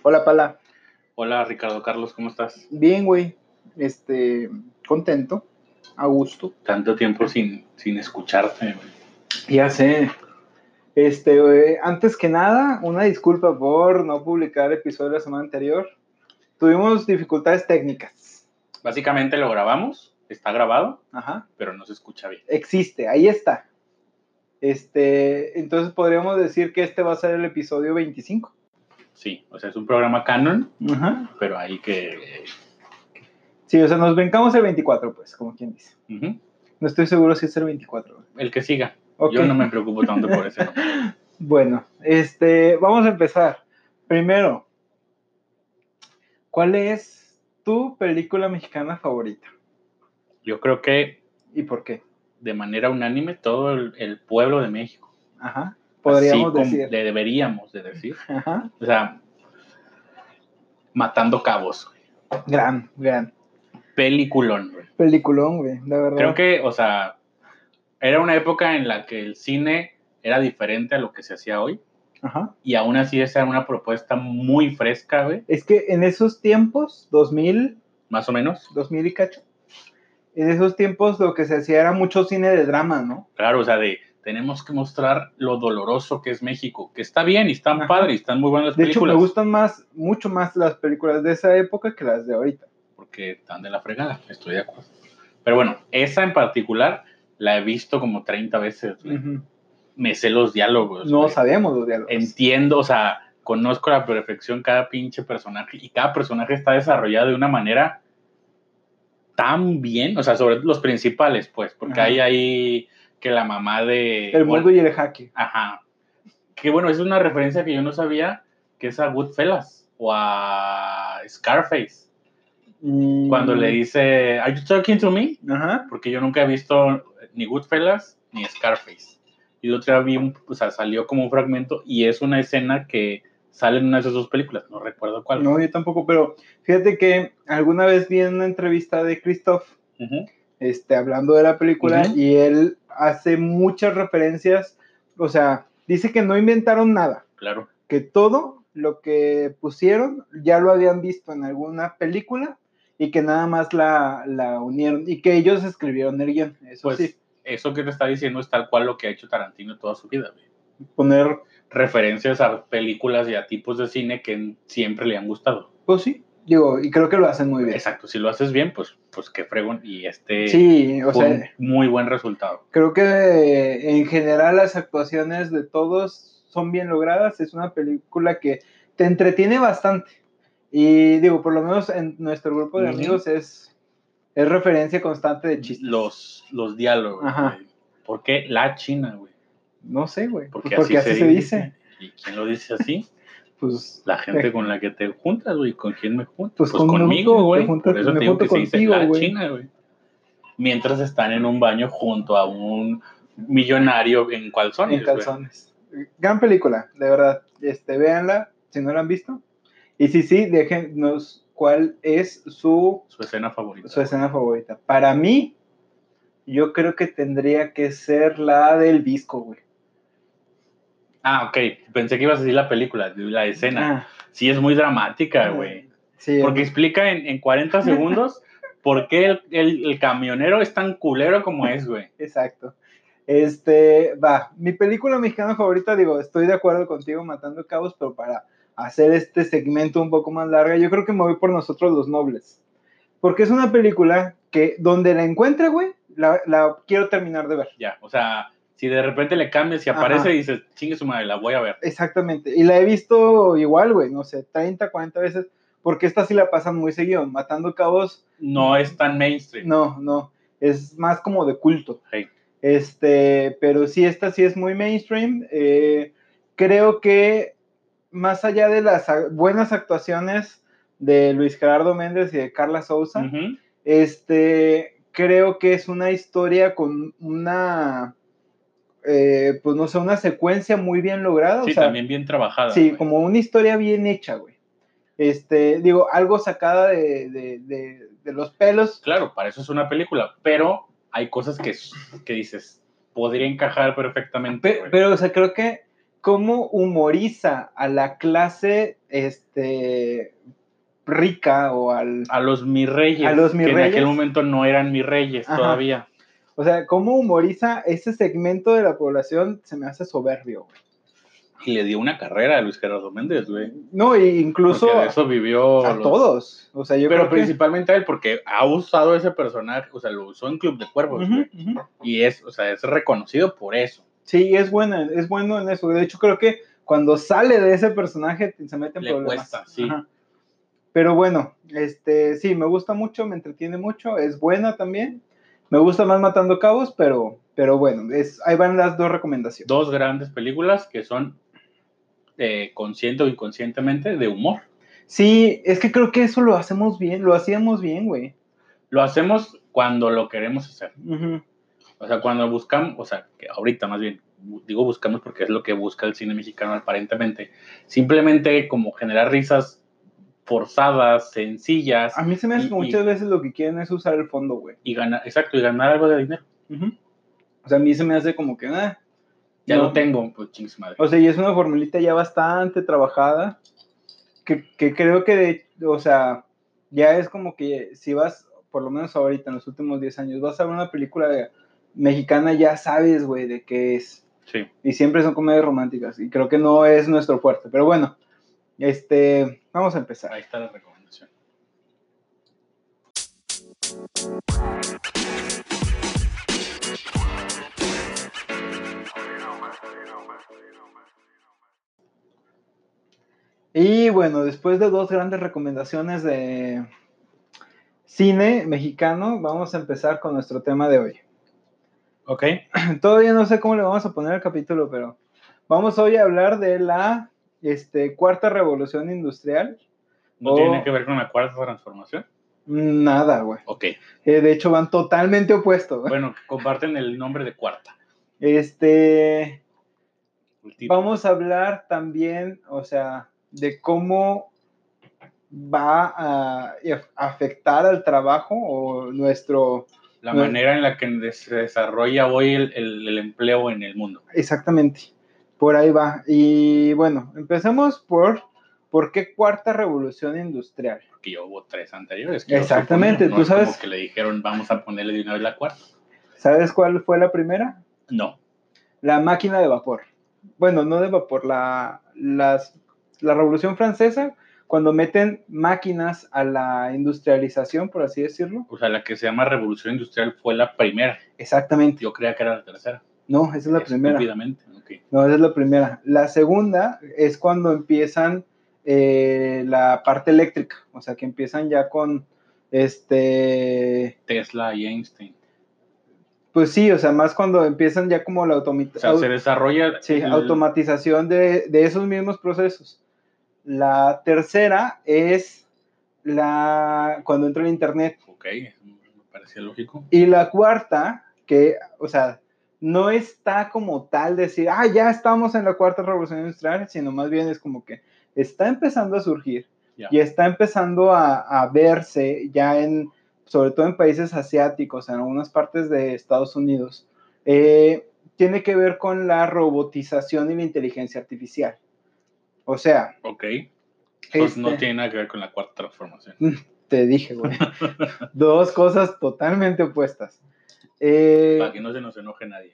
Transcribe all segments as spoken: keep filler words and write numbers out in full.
Hola, Pala. Hola, Ricardo Carlos, ¿cómo estás? Bien, güey. Este, contento, a gusto. Tanto tiempo sin, sin escucharte, güey. Ya sé. Este, güey, antes que nada, una disculpa por no publicar episodio la semana anterior. Tuvimos dificultades técnicas. Básicamente lo grabamos, está grabado, Ajá. pero no se escucha bien. Existe, ahí está. Este, entonces podríamos decir que este va a ser el episodio veinticinco. Sí, o sea, es un programa canon, Ajá. pero hay que... Sí, o sea, nos brincamos el veinticuatro, pues, como quien dice. Uh-huh. No estoy seguro si es el veinticuatro. Güey. El que siga. Okay. Yo no me preocupo tanto por ese nombre. Bueno, este, vamos a empezar. Primero, ¿cuál es tu película mexicana favorita? Yo creo que... ¿Y por qué? De manera unánime, todo el, el pueblo de México. Ajá, podríamos así decir. Como le deberíamos de decir. Ajá. O sea, Matando Cabos. Güey. Gran, gran. Peliculón, güey. Peliculón, güey, la verdad. Creo que, o sea, era una época en la que el cine era diferente a lo que se hacía hoy. Ajá. Y aún así esa era una propuesta muy fresca, güey. Es que en esos tiempos, dos mil... Más o menos. dos mil y cacho. En esos tiempos lo que se hacía era mucho cine de drama, ¿no? Claro, o sea, de tenemos que mostrar lo doloroso que es México, que está bien y están Ajá. padres y están muy buenas las de películas. De hecho, me gustan más, mucho más las películas de esa época que las de ahorita. Porque están de la fregada, estoy de acuerdo. Pero bueno, esa en particular la he visto como treinta veces, güey. Uh-huh. Me sé los diálogos. No güey. sabemos los diálogos. Entiendo, o sea, conozco a la perfección cada pinche personaje y cada personaje está desarrollado de una manera tan bien, o sea, sobre los principales, pues, porque Ajá. hay ahí que la mamá de... El mundo bueno, y el jaque. Ajá. Que bueno, es una referencia que yo no sabía, que es a Goodfellas o a Scarface. Mm. Cuando le dice, ¿Are you talking to me? Ajá. Porque yo nunca he visto ni Goodfellas ni Scarface. Y el otro día vi, un, o sea, salió como un fragmento y es una escena que sale en una de esas dos películas, no recuerdo cuál. No, yo tampoco, pero fíjate que alguna vez vi en una entrevista de Christoph, uh-huh. este, hablando de la película, uh-huh. y él hace muchas referencias, o sea, dice que no inventaron nada. Claro. Que todo lo que pusieron ya lo habían visto en alguna película y que nada más la, la unieron y que ellos escribieron el guión, eso pues, sí. Eso que te está diciendo es tal cual lo que ha hecho Tarantino toda su vida, güey. Poner referencias a películas y a tipos de cine que siempre le han gustado. Pues sí, digo, y creo que lo hacen muy bien. Exacto, si lo haces bien, pues, pues qué fregón, y este sí, o fue sea, un muy buen resultado. Creo que en general las actuaciones de todos son bien logradas, es una película que te entretiene bastante, y digo, por lo menos en nuestro grupo de uh-huh. amigos es, es referencia constante de chistes. Los, los diálogos, Ajá. Güey. ¿Por qué la China, güey? No sé, güey. Porque, pues porque así, así se, se dice. dice. ¿Y quién lo dice así? Pues la gente con la que te juntas, güey. ¿Con quién me juntas? Pues, pues con conmigo, güey. Por eso me te digo que contigo, se dice la güey. China, güey. Mientras están en un baño junto a un millonario en calzones. En calzones. Güey. Gran película, de verdad. Este, véanla, si no la han visto. Y sí, sí, déjenos cuál es su... Su escena favorita. Su escena favorita. Para mí, yo creo que tendría que ser la del disco, güey. Ah, ok. Pensé que ibas a decir la película, la escena. Ah. Sí, es muy dramática, güey. Sí, porque es... explica en, en cuarenta segundos por qué el, el, el camionero es tan culero como es, güey. Exacto. Este, va, mi película mexicana favorita, digo, estoy de acuerdo contigo, Matando Cabos, pero para hacer este segmento un poco más larga, yo creo que me voy por Nosotros los Nobles. Porque es una película que donde la encuentre, güey, la, la quiero terminar de ver. Ya, o sea, si de repente le cambias y aparece Ajá. y dices, chingue su madre, la voy a ver. Exactamente, y la he visto igual, güey, no sé, treinta, cuarenta veces, porque esta sí la pasan muy seguido. Matando Cabos. No es tan mainstream. No, no, es más como de culto. Hey. Este, pero sí, esta sí es muy mainstream. Eh, creo que más allá de las buenas actuaciones de Luis Gerardo Méndez y de Carla Souza, uh-huh. este, creo que es una historia con una, eh, pues no sé, una secuencia muy bien lograda. Sí, o sea, también bien trabajada. Sí, güey. Como una historia bien hecha, güey. Este, digo, algo sacada de, de, de, de los pelos. Claro, para eso es una película, pero hay cosas que, que dices, podría encajar perfectamente. Pero, pero, o sea, creo que cómo humoriza a la clase este, rica o al... A los mis reyes, a los mis que reyes. en aquel momento no eran mis reyes. Ajá. Todavía. O sea, cómo humoriza ese segmento de la población se me hace soberbio, güey. Y le dio una carrera a Luis Gerardo Méndez, güey. No, e incluso... Porque de eso vivió... A los... todos. O sea, yo Pero creo principalmente que... a él, porque ha usado ese personaje, o sea, lo usó en Club de Cuervos, uh-huh, güey. Uh-huh. Y es, o sea, es reconocido por eso. Sí, es bueno, es bueno en eso. De hecho, creo que cuando sale de ese personaje se mete en le problemas. Cuesta, sí. Ajá. Pero bueno, este, sí, me gusta mucho, me entretiene mucho, es buena también. Me gusta más Matando Cabos, pero, pero bueno, es, ahí van las dos recomendaciones. Dos grandes películas que son, eh, consciente o inconscientemente, de humor. Sí, es que creo que eso lo hacemos bien, lo hacíamos bien, güey. Lo hacemos cuando lo queremos hacer. Uh-huh. O sea, cuando buscamos, o sea, que ahorita más bien, digo buscamos porque es lo que busca el cine mexicano aparentemente. Simplemente como generar risas forzadas, sencillas. A mí se me hace y, que muchas y, veces lo que quieren es usar el fondo, güey. Y ganar, exacto, y ganar algo de dinero. Uh-huh. O sea, a mí se me hace como que, ah, ya no, lo tengo, pues chingos madre. O sea, y es una formulita ya bastante trabajada, que, que creo que, de, o sea, ya es como que si vas, por lo menos ahorita, en los últimos diez años, vas a ver una película de, mexicana, ya sabes, güey, de qué es. Sí. Y siempre son comedias románticas, y creo que no es nuestro fuerte, pero bueno, este, vamos a empezar. Ahí está la recomendación. Y bueno, después de dos grandes recomendaciones de cine mexicano, vamos a empezar con nuestro tema de hoy. Ok. Todavía no sé cómo le vamos a poner el capítulo, pero vamos hoy a hablar de la este, cuarta revolución industrial. ¿No o... tiene que ver con la cuarta transformación? Nada, güey. Ok. Eh, de hecho, van totalmente opuestos. ¿eh? Bueno, comparten el nombre de cuarta. Este... Vamos a hablar también, o sea, de cómo va a afectar al trabajo o nuestro... La nuestro... manera en la que se desarrolla hoy el, el, el empleo en el mundo. Exactamente, por ahí va. Y bueno, empecemos por, ¿por qué cuarta revolución industrial? Porque yo hubo tres anteriores. Que Exactamente, no tú es sabes... como que le dijeron, vamos a ponerle de una vez la cuarta. ¿Sabes cuál fue la primera? No. La máquina de vapor. Bueno, no de vapor, la, las, la Revolución Francesa, cuando meten máquinas a la industrialización, por así decirlo. O sea, la que se llama Revolución Industrial fue la primera. Exactamente. Yo creía que era la tercera. No, esa es la primera. Estúpidamente. Okay. No, esa es la primera. La segunda es cuando empiezan eh, la parte eléctrica, o sea, que empiezan ya con este... Tesla y Einstein. Pues sí, o sea, más cuando empiezan ya como la automatización. O sea, se desarrolla... Sí, el... automatización de, de esos mismos procesos. La tercera es la cuando entra el internet. Ok, me parecía lógico. Y la cuarta, que, o sea, no está como tal decir, ah, ya estamos en la cuarta revolución industrial, sino más bien es como que está empezando a surgir yeah. y está empezando a, a verse ya en, sobre todo en países asiáticos, en algunas partes de Estados Unidos, eh, tiene que ver con la robotización y la inteligencia artificial. O sea... Ok. Entonces este, no tiene nada que ver con la cuarta transformación. Te dije, güey. Dos cosas totalmente opuestas. Eh, Para que no se nos enoje nadie.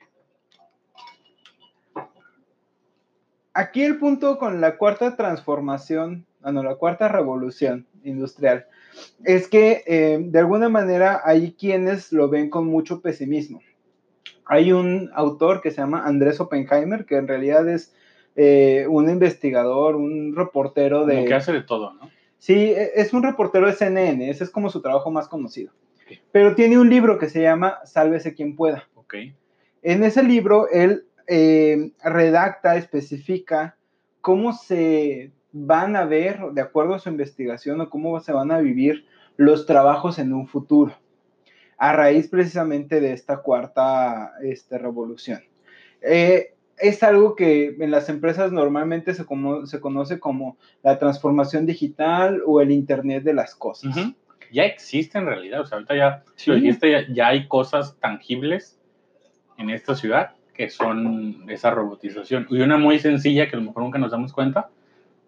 Aquí el punto con la cuarta transformación, ah, no, la cuarta revolución industrial, es que eh, de alguna manera hay quienes lo ven con mucho pesimismo. Hay un autor que se llama Andrés Oppenheimer, que en realidad es eh, un investigador, un reportero de... Como que hace de todo, ¿no? Sí, es un reportero de C N N, ese es como su trabajo más conocido. Okay. Pero tiene un libro que se llama Sálvese quien pueda. Okay. En ese libro, él eh, redacta, especifica cómo se van a ver, de acuerdo a su investigación, o cómo se van a vivir los trabajos en un futuro, a raíz precisamente de esta cuarta este, revolución. Eh, es algo que en las empresas normalmente se, como, se conoce como la transformación digital o el Internet de las cosas. Uh-huh. Ya existe en realidad, o sea, ahorita ya, sí. lo dijiste, ya, ya hay cosas tangibles en esta ciudad que son esa robotización. Y una muy sencilla que a lo mejor nunca nos damos cuenta,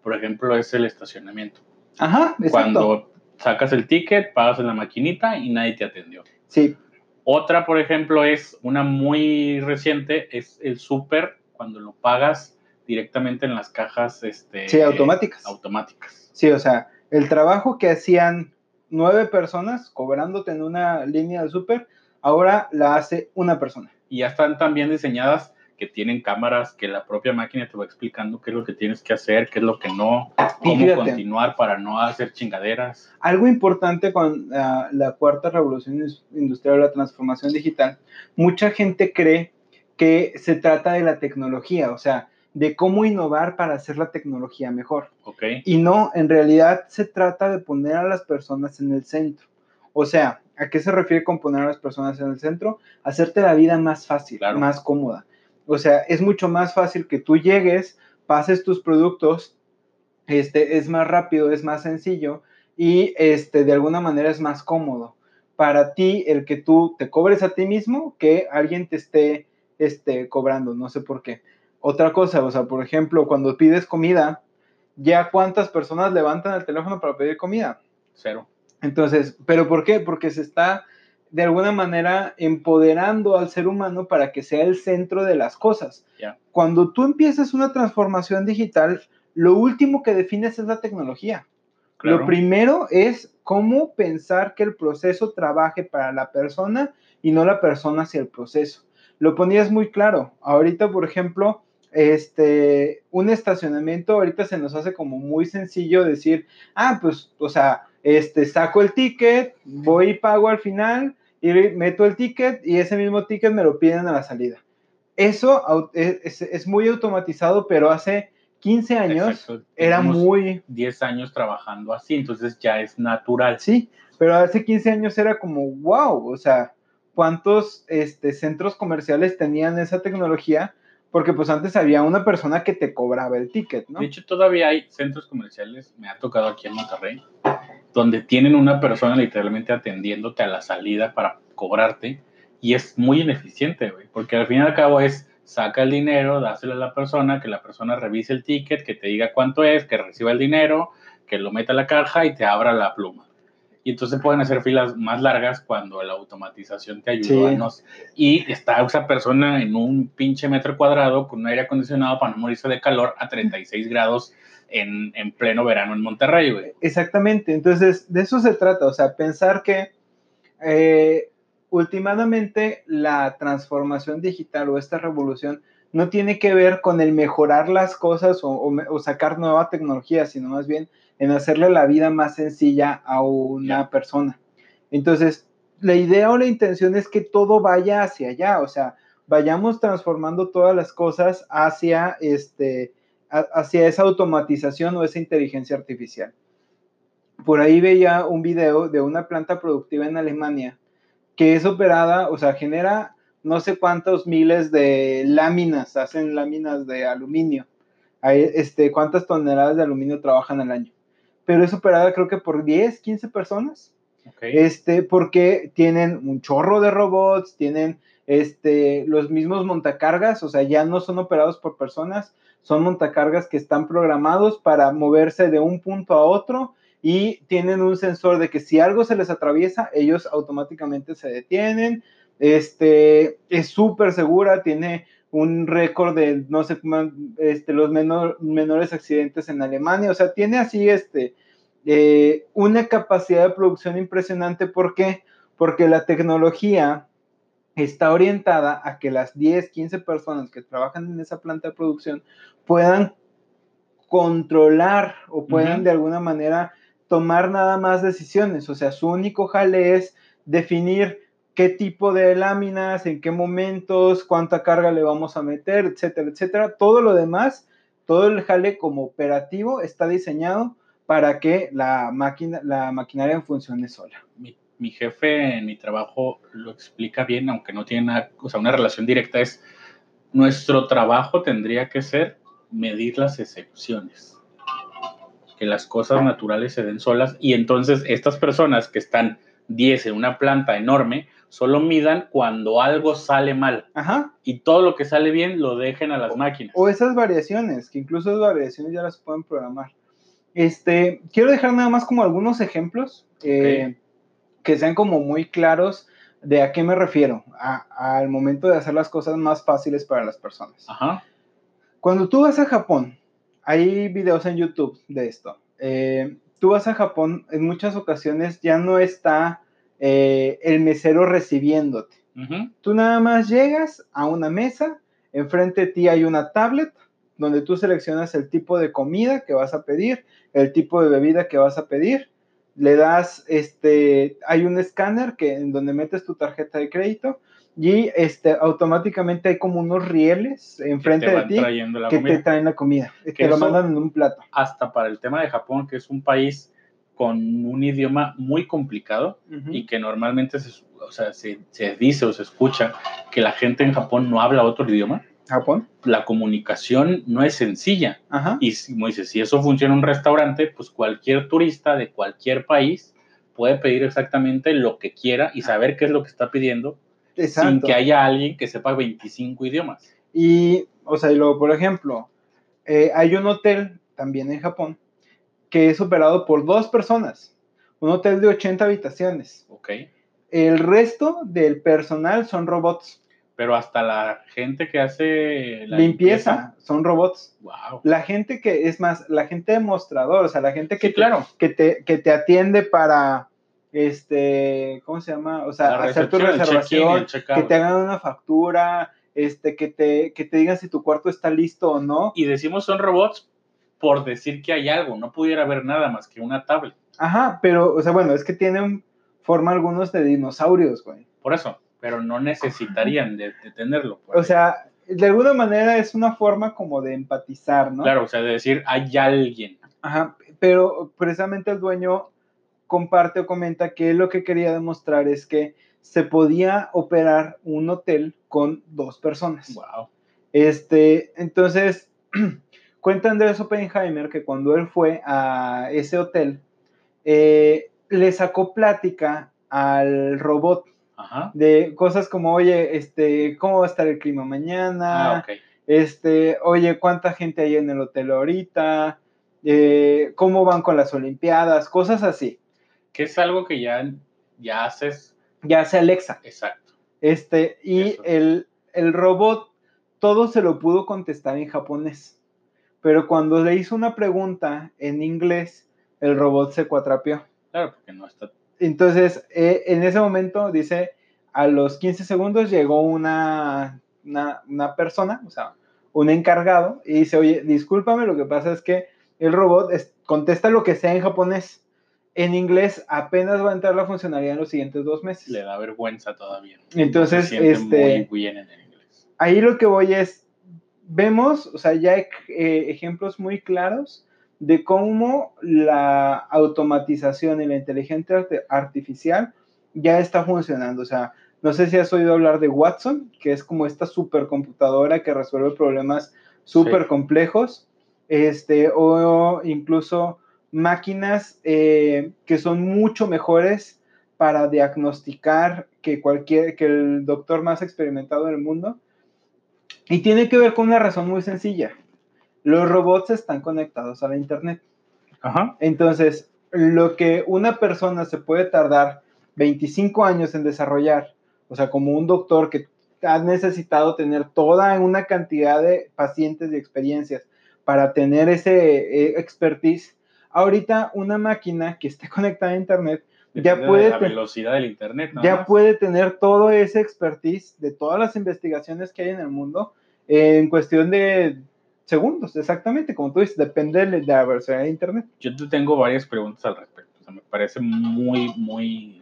por ejemplo, es el estacionamiento. Ajá, exacto. Cuando sacas el ticket, pagas en la maquinita y nadie te atendió. Sí. Otra, por ejemplo, es una muy reciente, es el súper, cuando lo pagas directamente en las cajas este, sí, automáticas. automáticas. Sí, o sea, el trabajo que hacían nueve personas cobrándote en una línea de súper, ahora la hace una persona. Y ya están tan bien diseñadas que tienen cámaras, que la propia máquina te va explicando qué es lo que tienes que hacer, qué es lo que no, cómo fíjate, continuar para no hacer chingaderas. Algo importante con uh, la cuarta revolución industrial, la transformación digital, mucha gente cree que se trata de la tecnología, o sea, de cómo innovar para hacer la tecnología mejor. Okay. Y no, en realidad se trata de poner a las personas en el centro. O sea, ¿a qué se refiere con poner a las personas en el centro? Hacerte la vida más fácil, claro, más cómoda. O sea, es mucho más fácil que tú llegues, pases tus productos, este, es más rápido, es más sencillo y este, de alguna manera es más cómodo para ti el que tú te cobres a ti mismo que alguien te esté este, cobrando, no sé por qué. Otra cosa, o sea, por ejemplo, cuando pides comida, ¿ya cuántas personas levantan el teléfono para pedir comida? Cero. Entonces, ¿pero por qué? Porque se está de alguna manera empoderando al ser humano para que sea el centro de las cosas. Yeah. Cuando tú empiezas una transformación digital, lo último que defines es la tecnología. Claro. Lo primero es cómo pensar que el proceso trabaje para la persona y no la persona hacia el proceso. Lo ponías muy claro. Ahorita, por ejemplo, este, un estacionamiento, ahorita se nos hace como muy sencillo decir, ah, pues, o sea, este, saco el ticket, voy y pago al final, y meto el ticket y ese mismo ticket me lo piden a la salida. Eso es, es muy automatizado, pero hace quince años era muy... diez años trabajando así, entonces ya es natural. Sí, pero hace quince años era como, wow, o sea, ¿cuántos este, centros comerciales tenían esa tecnología? Porque pues antes había una persona que te cobraba el ticket, ¿no? De hecho, todavía hay centros comerciales, me ha tocado aquí en Monterrey, donde tienen una persona literalmente atendiéndote a la salida para cobrarte, y es muy ineficiente, güey, porque al fin y al cabo es, saca el dinero, dáselo a la persona, que la persona revise el ticket, que te diga cuánto es, que reciba el dinero, que lo meta a la caja y te abra la pluma. Y entonces pueden hacer filas más largas cuando la automatización te ayudó sí. a no... Y está esa persona en un pinche metro cuadrado con un aire acondicionado para no morirse de calor a treinta y seis grados en, en pleno verano en Monterrey, güey. Exactamente, entonces de eso se trata, o sea, pensar que eh, últimamente la transformación digital o esta revolución no tiene que ver con el mejorar las cosas o, o, o sacar nueva tecnología, sino más bien en hacerle la vida más sencilla a una yeah. persona. Entonces, la idea o la intención es que todo vaya hacia allá, o sea, vayamos transformando todas las cosas hacia, este, a, hacia esa automatización o esa inteligencia artificial. Por ahí veía un video de una planta productiva en Alemania que es operada, o sea, genera no sé cuántos miles de láminas, hacen láminas de aluminio. Hay, este, cuántas toneladas de aluminio trabajan al año. Pero es operada creo que por diez, quince personas. Okay. Este, porque tienen un chorro de robots, tienen este, los mismos montacargas, o sea, ya no son operados por personas, son montacargas que están programados para moverse de un punto a otro y tienen un sensor de que si algo se les atraviesa, ellos automáticamente se detienen. Este, es súper segura, tiene un récord de no sé cómo, este, los menor, menores accidentes en Alemania, o sea, tiene así este, eh, una capacidad de producción impresionante. ¿Por qué? Porque la tecnología está orientada a que las diez, quince personas que trabajan en esa planta de producción puedan controlar o puedan uh-huh. de alguna manera tomar nada más decisiones, o sea, su único jale es definir qué tipo de láminas, en qué momentos, cuánta carga le vamos a meter, etcétera, etcétera. Todo lo demás, todo el jale como operativo está diseñado para que la máquina, la maquinaria funcione sola. Mi, mi jefe en mi trabajo lo explica bien, aunque no tiene nada, o sea, una relación directa, es nuestro trabajo tendría que ser medir las excepciones, que las cosas naturales se den solas, y entonces estas personas que están diez en una planta enorme solo midan cuando algo sale mal. Ajá. Y todo lo que sale bien lo dejen a las o, máquinas. O esas variaciones, que incluso esas variaciones ya las pueden programar. Este, quiero dejar nada más como algunos ejemplos eh, okay. que sean como muy claros de a qué me refiero, a, al momento de hacer las cosas más fáciles para las personas. Ajá. Cuando tú vas a Japón, hay videos en YouTube de esto. Eh, tú vas a Japón, en muchas ocasiones ya no está eh, el mesero recibiéndote. Uh-huh. Tú nada más llegas a una mesa, enfrente de ti hay una tablet donde tú seleccionas el tipo de comida que vas a pedir, el tipo de bebida que vas a pedir, le das, este, hay un escáner que, en donde metes tu tarjeta de crédito y este, automáticamente hay como unos rieles enfrente de ti que comida. te traen la comida, que te lo mandan en un plato. Hasta para el tema de Japón, que es un país con un idioma muy complicado uh-huh. y que normalmente se, o sea, se, se dice o se escucha que la gente en Japón no habla otro idioma. ¿Japón? La comunicación no es sencilla. Ajá. Y como dices, si eso funciona en un restaurante, pues cualquier turista de cualquier país puede pedir exactamente lo que quiera y saber qué es lo que está pidiendo. Exacto. Sin que haya alguien que sepa veinticinco idiomas. Y, o sea, y luego, por ejemplo, eh, hay un hotel también en Japón que es operado por dos personas. Un hotel de ochenta habitaciones. Ok. El resto del personal son robots. Pero hasta la gente que hace la limpieza, limpieza son robots. Wow. La gente que, es más, la gente demostrador, o sea, la gente que, sí, claro. te, que, te, que te atiende para, este, ¿cómo se llama? O sea, hacer tu reservación, que te hagan una factura, este, que te, que te digan si tu cuarto está listo o no. Y decimos son robots por decir que hay algo, no pudiera haber nada más que una tablet. Ajá, pero, o sea, bueno, es que tienen forma algunos de dinosaurios, güey. Por eso, pero no necesitarían de, de tenerlo. O ahí. sea, de alguna manera es una forma como de empatizar, ¿no? Claro, o sea, de decir, hay alguien. Ajá, pero precisamente el dueño comparte o comenta que lo que quería demostrar es que se podía operar un hotel con dos personas. Wow. Este, entonces, cuenta Andrés Oppenheimer que cuando él fue a ese hotel, eh, le sacó plática al robot. Ajá. De cosas como, oye, este, ¿cómo va a estar el clima mañana? Ah, okay. Este, oye, ¿cuánta gente hay en el hotel ahorita? Eh, ¿Cómo van con las olimpiadas? Cosas así. Que es algo que ya, ya haces. Ya hace Alexa. Exacto. Este, y el, el robot todo se lo pudo contestar en japonés. Pero cuando le hizo una pregunta en inglés, el robot se cuatrapeó. Claro, porque no está... Entonces, eh, en ese momento, dice, a los quince segundos llegó una, una, una persona, o sea, un encargado, y dice, oye, discúlpame, lo que pasa es que el robot es, contesta lo que sea en japonés. En inglés apenas va a entrar la funcionalidad en los siguientes dos meses. Le da vergüenza todavía. Entonces, no se este, muy bien en el inglés. Ahí lo que voy es, vemos, o sea, ya hay eh, ejemplos muy claros de cómo la automatización y la inteligencia artificial ya está funcionando. O sea, no sé si has oído hablar de Watson, que es como esta supercomputadora que resuelve problemas súper sí. complejos, este, o incluso máquinas eh, que son mucho mejores para diagnosticar que cualquier, que el doctor más experimentado del mundo. Y tiene que ver con una razón muy sencilla. Los robots están conectados a la internet. Ajá. Entonces, lo que una persona se puede tardar veinticinco años en desarrollar, o sea, como un doctor que ha necesitado tener toda una cantidad de pacientes y experiencias para tener ese eh, expertise, ahorita una máquina que esté conectada a internet Depende ya puede de la velocidad del internet, ¿no? ya puede tener todo ese expertise de todas las investigaciones que hay en el mundo eh, en cuestión de segundos, exactamente, como tú dices, depende de la velocidad de internet. Yo te tengo varias preguntas al respecto. O sea, me parece muy, muy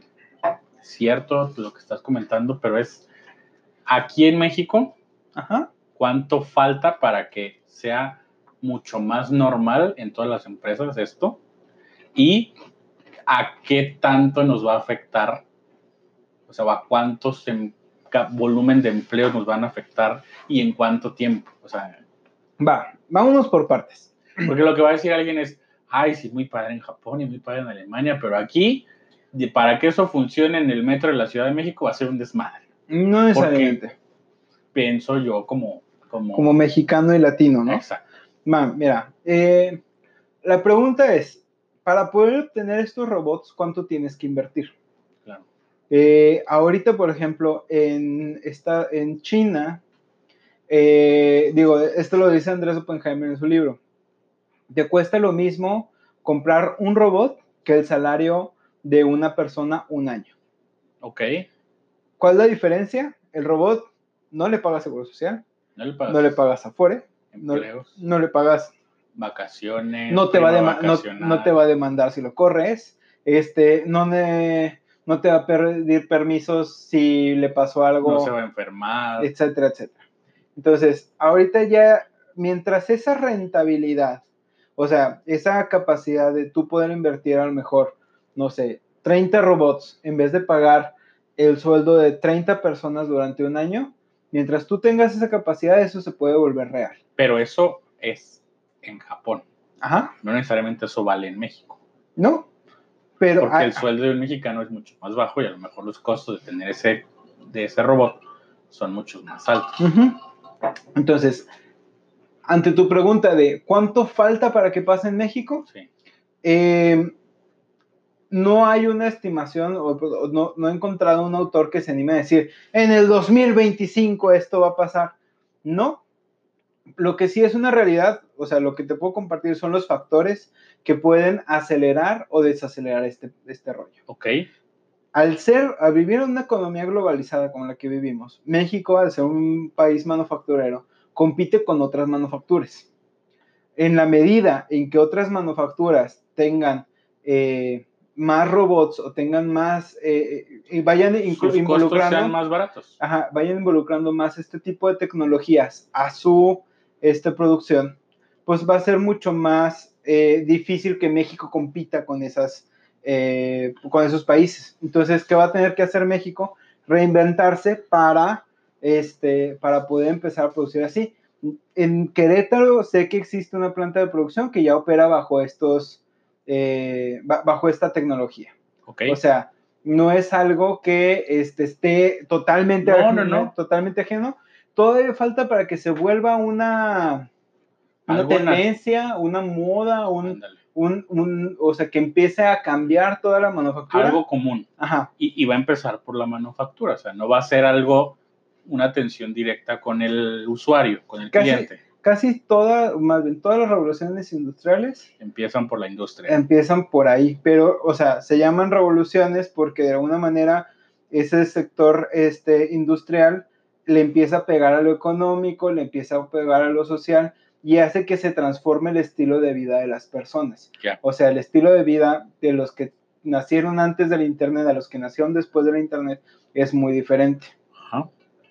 cierto lo que estás comentando, pero es aquí en México, Ajá. ¿cuánto falta para que sea mucho más normal en todas las empresas esto? Y ¿a qué tanto nos va a afectar? O sea, ¿a cuántos em, volumen de empleos nos van a afectar y en cuánto tiempo? O sea, va, vámonos por partes. Porque lo que va a decir alguien es, ay, sí, muy padre en Japón y muy padre en Alemania, pero aquí y para que eso funcione en el metro de la Ciudad de México va a ser un desmadre. No necesariamente. Porque pienso yo como... Como, como mexicano y latino, ¿no? Exacto. Man, mira, eh, la pregunta es, para poder obtener estos robots, ¿cuánto tienes que invertir? Claro. Eh, ahorita, por ejemplo, en, esta, en China, eh, digo, esto lo dice Andrés Oppenheimer en su libro, te cuesta lo mismo comprar un robot que el salario de una persona un año. Ok. ¿Cuál es la diferencia? El robot no le paga seguro social, no le pagas, no le pagas Afore, no, no le pagas vacaciones, no te, va a no, no te va a demandar si lo corres, este, no, ne, no te va a pedir permisos si le pasó algo, no se va a enfermar, etcétera, etcétera. Entonces, ahorita ya, mientras esa rentabilidad, o sea, esa capacidad de tú poder invertir a lo mejor, no sé, treinta robots en vez de pagar el sueldo de treinta personas durante un año, mientras tú tengas esa capacidad, eso se puede volver real. Pero eso es en Japón. Ajá. No necesariamente eso vale en México. No, pero... Porque el sueldo de un mexicano es mucho más bajo y a lo mejor los costos de tener ese, de ese robot son mucho más altos. Uh-huh. Entonces, ante tu pregunta de ¿cuánto falta para que pase en México? Sí. Eh, no hay una estimación, o, o no, no he encontrado un autor que se anime a decir, en el dos mil veinticinco esto va a pasar. No. Lo que sí es una realidad, o sea, lo que te puedo compartir son los factores que pueden acelerar o desacelerar este, este rollo. Ok. Al ser, al vivir en una economía globalizada como la que vivimos, México, al ser un país manufacturero, compite con otras manufacturas. En la medida en que otras manufacturas tengan eh, más robots o tengan más, eh, y vayan Sus involucrando, costos sean más baratos. Ajá, vayan involucrando más este tipo de tecnologías a su esta producción, pues va a ser mucho más eh, difícil que México compita con esas eh, con esos países. Entonces, ¿qué va a tener que hacer México? Reinventarse para este para poder empezar a producir así. En Querétaro sé que existe una planta de producción que ya opera bajo estos eh, bajo esta tecnología. Okay. O sea, no es algo que este, esté totalmente, no, ajeno, no, no. totalmente ajeno. Todavía falta para que se vuelva una, una tendencia, una moda, un, un, un, o sea, que empiece a cambiar toda la manufactura. Algo común. Ajá. Y, y va a empezar por la manufactura, o sea, no va a ser algo, una atención directa con el usuario, con el casi, cliente. Casi toda, más bien todas las revoluciones industriales empiezan por la industria. Empiezan por ahí, pero, o sea, se llaman revoluciones porque de alguna manera ese sector este, industrial le empieza a pegar a lo económico, le empieza a pegar a lo social y hace que se transforme el estilo de vida de las personas. Yeah. O sea, el estilo de vida de los que nacieron antes del internet a los que nacieron después del internet es muy diferente. Uh-huh.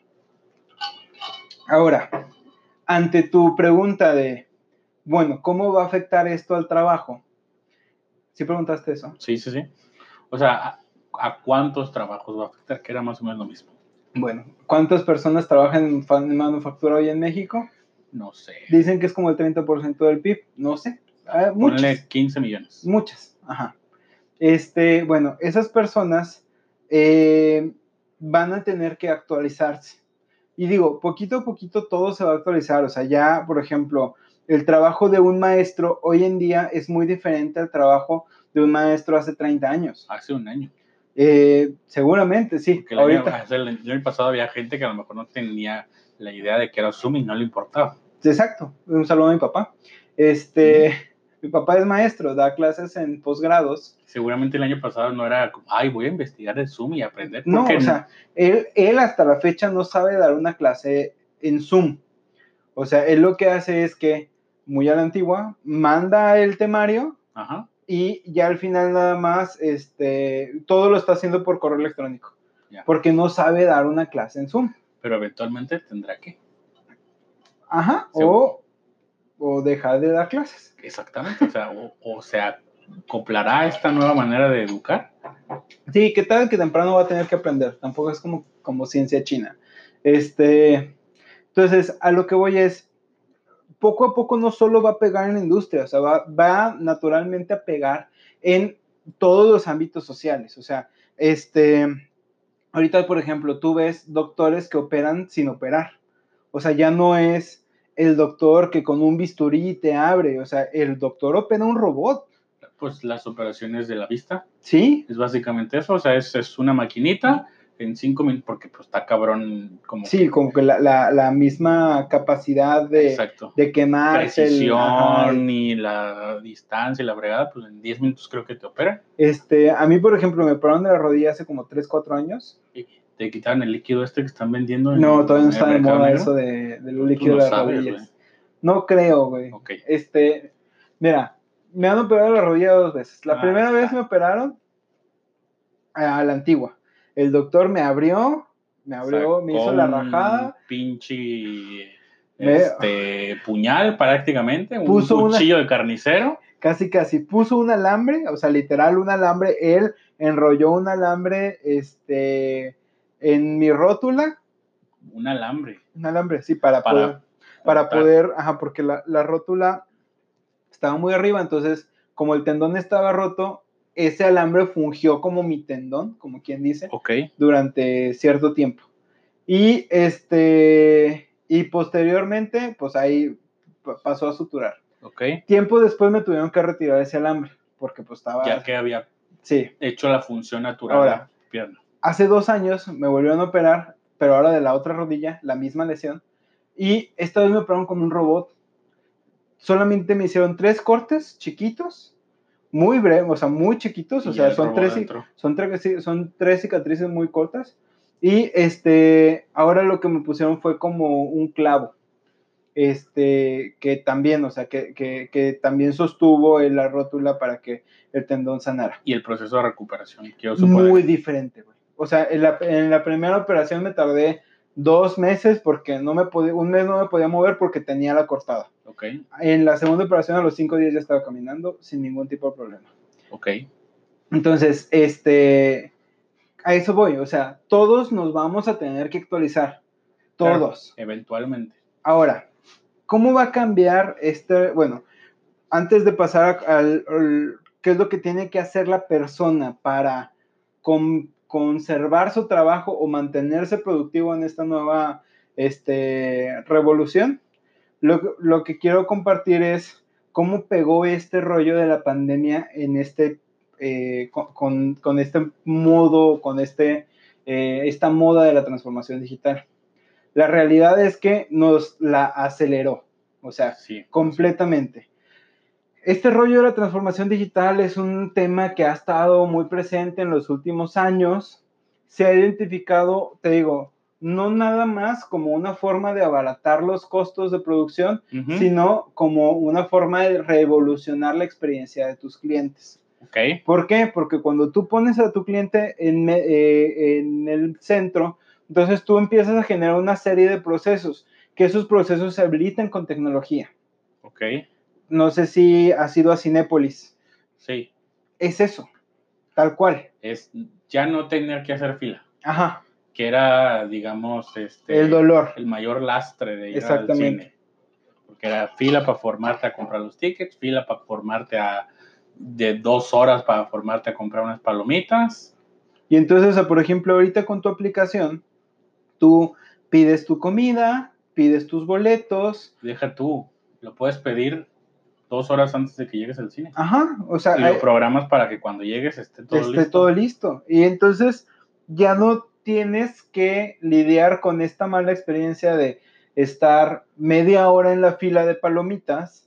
Ahora, ante tu pregunta de, bueno, ¿cómo va a afectar esto al trabajo? ¿Sí preguntaste eso? Sí, sí, sí. O sea, ¿a, a cuántos trabajos va a afectar? Que era más o menos lo mismo. Bueno, ¿cuántas personas trabajan en manufactura hoy en México? No sé. Dicen que es como el treinta por ciento del P I B. No sé. Eh, muchas. Ponle quince millones. Muchas. Ajá. Este, bueno, esas personas eh, van a tener que actualizarse. Y digo, poquito a poquito todo se va a actualizar. O sea, ya, por ejemplo, el trabajo de un maestro hoy en día es muy diferente al trabajo de un maestro hace treinta años. Hace un año. Eh, seguramente, sí. Porque el, ahorita. Año, el año pasado había gente que a lo mejor no tenía la idea de que era Zoom y no le importaba. Exacto. Un saludo a mi papá. Este, ¿Sí? Mi papá es maestro, da clases en posgrados. Seguramente el año pasado no era como, ay, voy a investigar el Zoom y aprender. No, o sea, él, él hasta la fecha no sabe dar una clase en Zoom. O sea, él lo que hace es que, muy a la antigua, manda el temario. Ajá. Y ya al final nada más, este, todo lo está haciendo por correo electrónico. Yeah. Porque no sabe dar una clase en Zoom. Pero eventualmente tendrá que. Ajá, o, o dejar de dar clases. Exactamente, o sea, o, o se acoplará a esta nueva manera de educar. Sí, que tarde que temprano va a tener que aprender, tampoco es como, como ciencia china. Este, entonces, a lo que voy es, poco a poco no solo va a pegar en la industria, o sea, va, va naturalmente a pegar en todos los ámbitos sociales. O sea, este, ahorita, por ejemplo, tú ves doctores que operan sin operar. O sea, ya no es el doctor que con un bisturí te abre. O sea, el doctor opera un robot. Pues las operaciones de la vista. Sí. Es básicamente eso. O sea, es, es una maquinita en cinco minutos, porque pues está cabrón como Sí, que, como que la, la, la misma capacidad de, exacto, de quemarse. precisión El, y la distancia y la fregada, pues en diez minutos creo que te operan. Este, a mí, por ejemplo, me operaron de la rodilla hace como tres, cuatro años. Y te quitaron el líquido este que están vendiendo en No, todavía no el está de mercado moda negro. eso de, del Tú líquido no de las sabes, rodillas. güey. No creo, güey. Ok. Este, mira, me han operado la rodilla dos veces. La Ah, primera está. vez me operaron a, a la antigua. El doctor me abrió, me abrió, Sacó me hizo la un rajada. pinche Me- este, puñal prácticamente, un Puso una- cuchillo de carnicero. Casi, casi puso un alambre, o sea, literal un alambre. Él enrolló un alambre, este, en mi rótula. Un alambre. Un alambre, sí, para, Para poder, para cortar. poder, ajá, porque la, la rótula estaba muy arriba, entonces, como el tendón estaba roto, ese alambre fungió como mi tendón, como quien dice, Ok. durante cierto tiempo. Y este, y posteriormente, pues ahí p- pasó a suturar. Ok. Tiempo después me tuvieron que retirar ese alambre, porque pues estaba... Ya que había Sí. hecho la función natural Ahora, de la pierna. Hace dos años me volvieron a operar, pero ahora de la otra rodilla, la misma lesión, y esta vez me operaron como un robot. Solamente me hicieron tres cortes chiquitos, muy breves, o sea, muy chiquitos, Y o ya sea, el son robot tres, dentro. son, tres, son tres cicatrices muy cortas. Y este, ahora lo que me pusieron fue como un clavo, este, que también, o sea, que, que, que también sostuvo la rótula para que el tendón sanara. Y el proceso de recuperación, quiero suponer. Muy diferente, güey. O sea, en la, en la primera operación me tardé dos meses porque no me podía, un mes no me podía mover porque tenía la cortada. Ok. En la segunda operación a los cinco días ya estaba caminando sin ningún tipo de problema. Ok. Entonces, este, a eso voy, o sea, todos nos vamos a tener que actualizar, todos. Claro, eventualmente. Ahora, ¿cómo va a cambiar este, bueno, antes de pasar al, al qué es lo que tiene que hacer la persona para con, conservar su trabajo o mantenerse productivo en esta nueva este, revolución? Lo, lo que quiero compartir es cómo pegó este rollo de la pandemia en este, eh, con, con este modo, con este, eh, esta moda de la transformación digital. La realidad es que nos la aceleró, o sea, sí, completamente. Este rollo de la transformación digital es un tema que ha estado muy presente en los últimos años. Se ha identificado, te digo, no nada más como una forma de abaratar los costos de producción, uh-huh. sino como una forma de revolucionar la experiencia de tus clientes. Okay. ¿Por qué? Porque cuando tú pones a tu cliente en, eh, en el centro, entonces tú empiezas a generar una serie de procesos, que esos procesos se habilitan con tecnología. Okay. No sé si has ido a Cinépolis. Sí. Es eso, tal cual. Es ya no tener que hacer fila. Ajá. Que era, digamos, este, el dolor. El mayor lastre de ir Exactamente. al cine. Porque era fila para formarte a comprar los tickets, fila para formarte a de dos horas para formarte a comprar unas palomitas. Y entonces, o sea, por ejemplo, ahorita con tu aplicación, tú pides tu comida, pides tus boletos. Deja tú, lo puedes pedir dos horas antes de que llegues al cine. Ajá, o sea. Y lo hay, programas para que cuando llegues esté todo esté listo. todo listo. Y entonces ya no tienes que lidiar con esta mala experiencia de estar media hora en la fila de palomitas.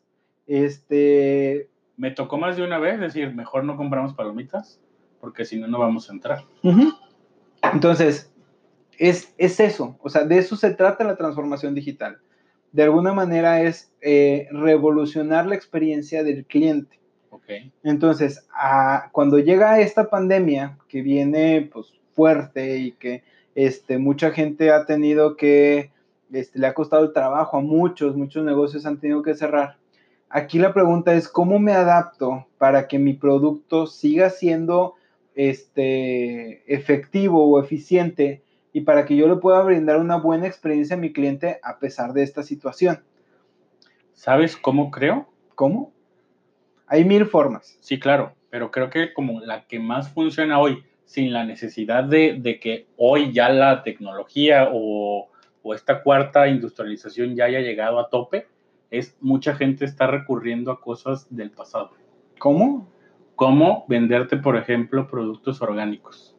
Este... Me tocó más de una vez decir, mejor no compramos palomitas, porque si no, no vamos a entrar. Uh-huh. Entonces, es, es eso, o sea, de eso se trata la transformación digital. De alguna manera es eh, revolucionar la experiencia del cliente. Okay. Entonces, a, cuando llega esta pandemia que viene pues fuerte y que este, mucha gente ha tenido que, este, le ha costado el trabajo a muchos, muchos negocios han tenido que cerrar. Aquí la pregunta es, ¿cómo me adapto para que mi producto siga siendo este, efectivo o eficiente y para que yo le pueda brindar una buena experiencia a mi cliente a pesar de esta situación? ¿Sabes cómo creo? ¿Cómo? Hay mil formas. Sí, claro, Pero creo que como la que más funciona hoy, sin la necesidad de, de que hoy ya la tecnología o, o esta cuarta industrialización ya haya llegado a tope, es mucha gente está recurriendo a cosas del pasado. ¿Cómo? Como venderte, por ejemplo, productos orgánicos.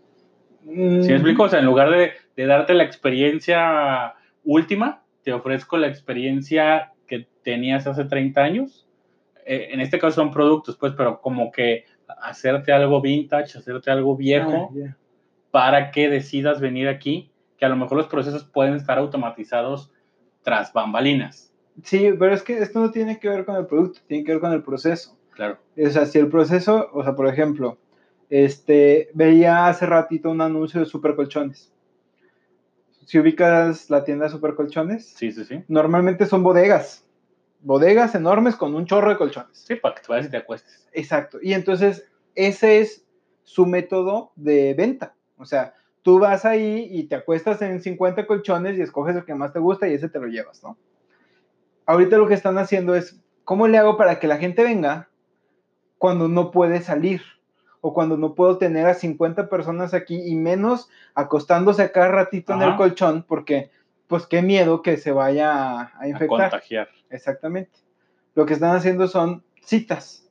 Mm. ¿Sí me explico? O sea, en lugar de, de darte la experiencia última, te ofrezco la experiencia que tenías hace treinta años. Eh, en este caso son productos, pues, pero como que hacerte algo vintage, hacerte algo viejo, Ah, yeah. para que decidas venir aquí, que a lo mejor los procesos pueden estar automatizados tras bambalinas. Sí, pero es que esto no tiene que ver con el producto, tiene que ver con el proceso. Claro. O sea, si el proceso, o sea, por ejemplo, este, veía hace ratito un anuncio de Super Colchones. Si ubicas la tienda de Super Colchones, Sí, sí, sí. normalmente son bodegas, bodegas enormes con un chorro de colchones. Sí, para que te vayas y te acuestes. Exacto, y entonces ese es su método de venta. O sea, tú vas ahí y te acuestas en cincuenta colchones y escoges el que más te gusta y ese te lo llevas, ¿no? Ahorita lo que están haciendo es, ¿cómo le hago para que la gente venga cuando no puede salir? O cuando no puedo tener a cincuenta personas aquí y menos acostándose a cada ratito Ajá. en el colchón, porque pues qué miedo que se vaya a, a infectar. A contagiar. Exactamente. Lo que están haciendo son citas.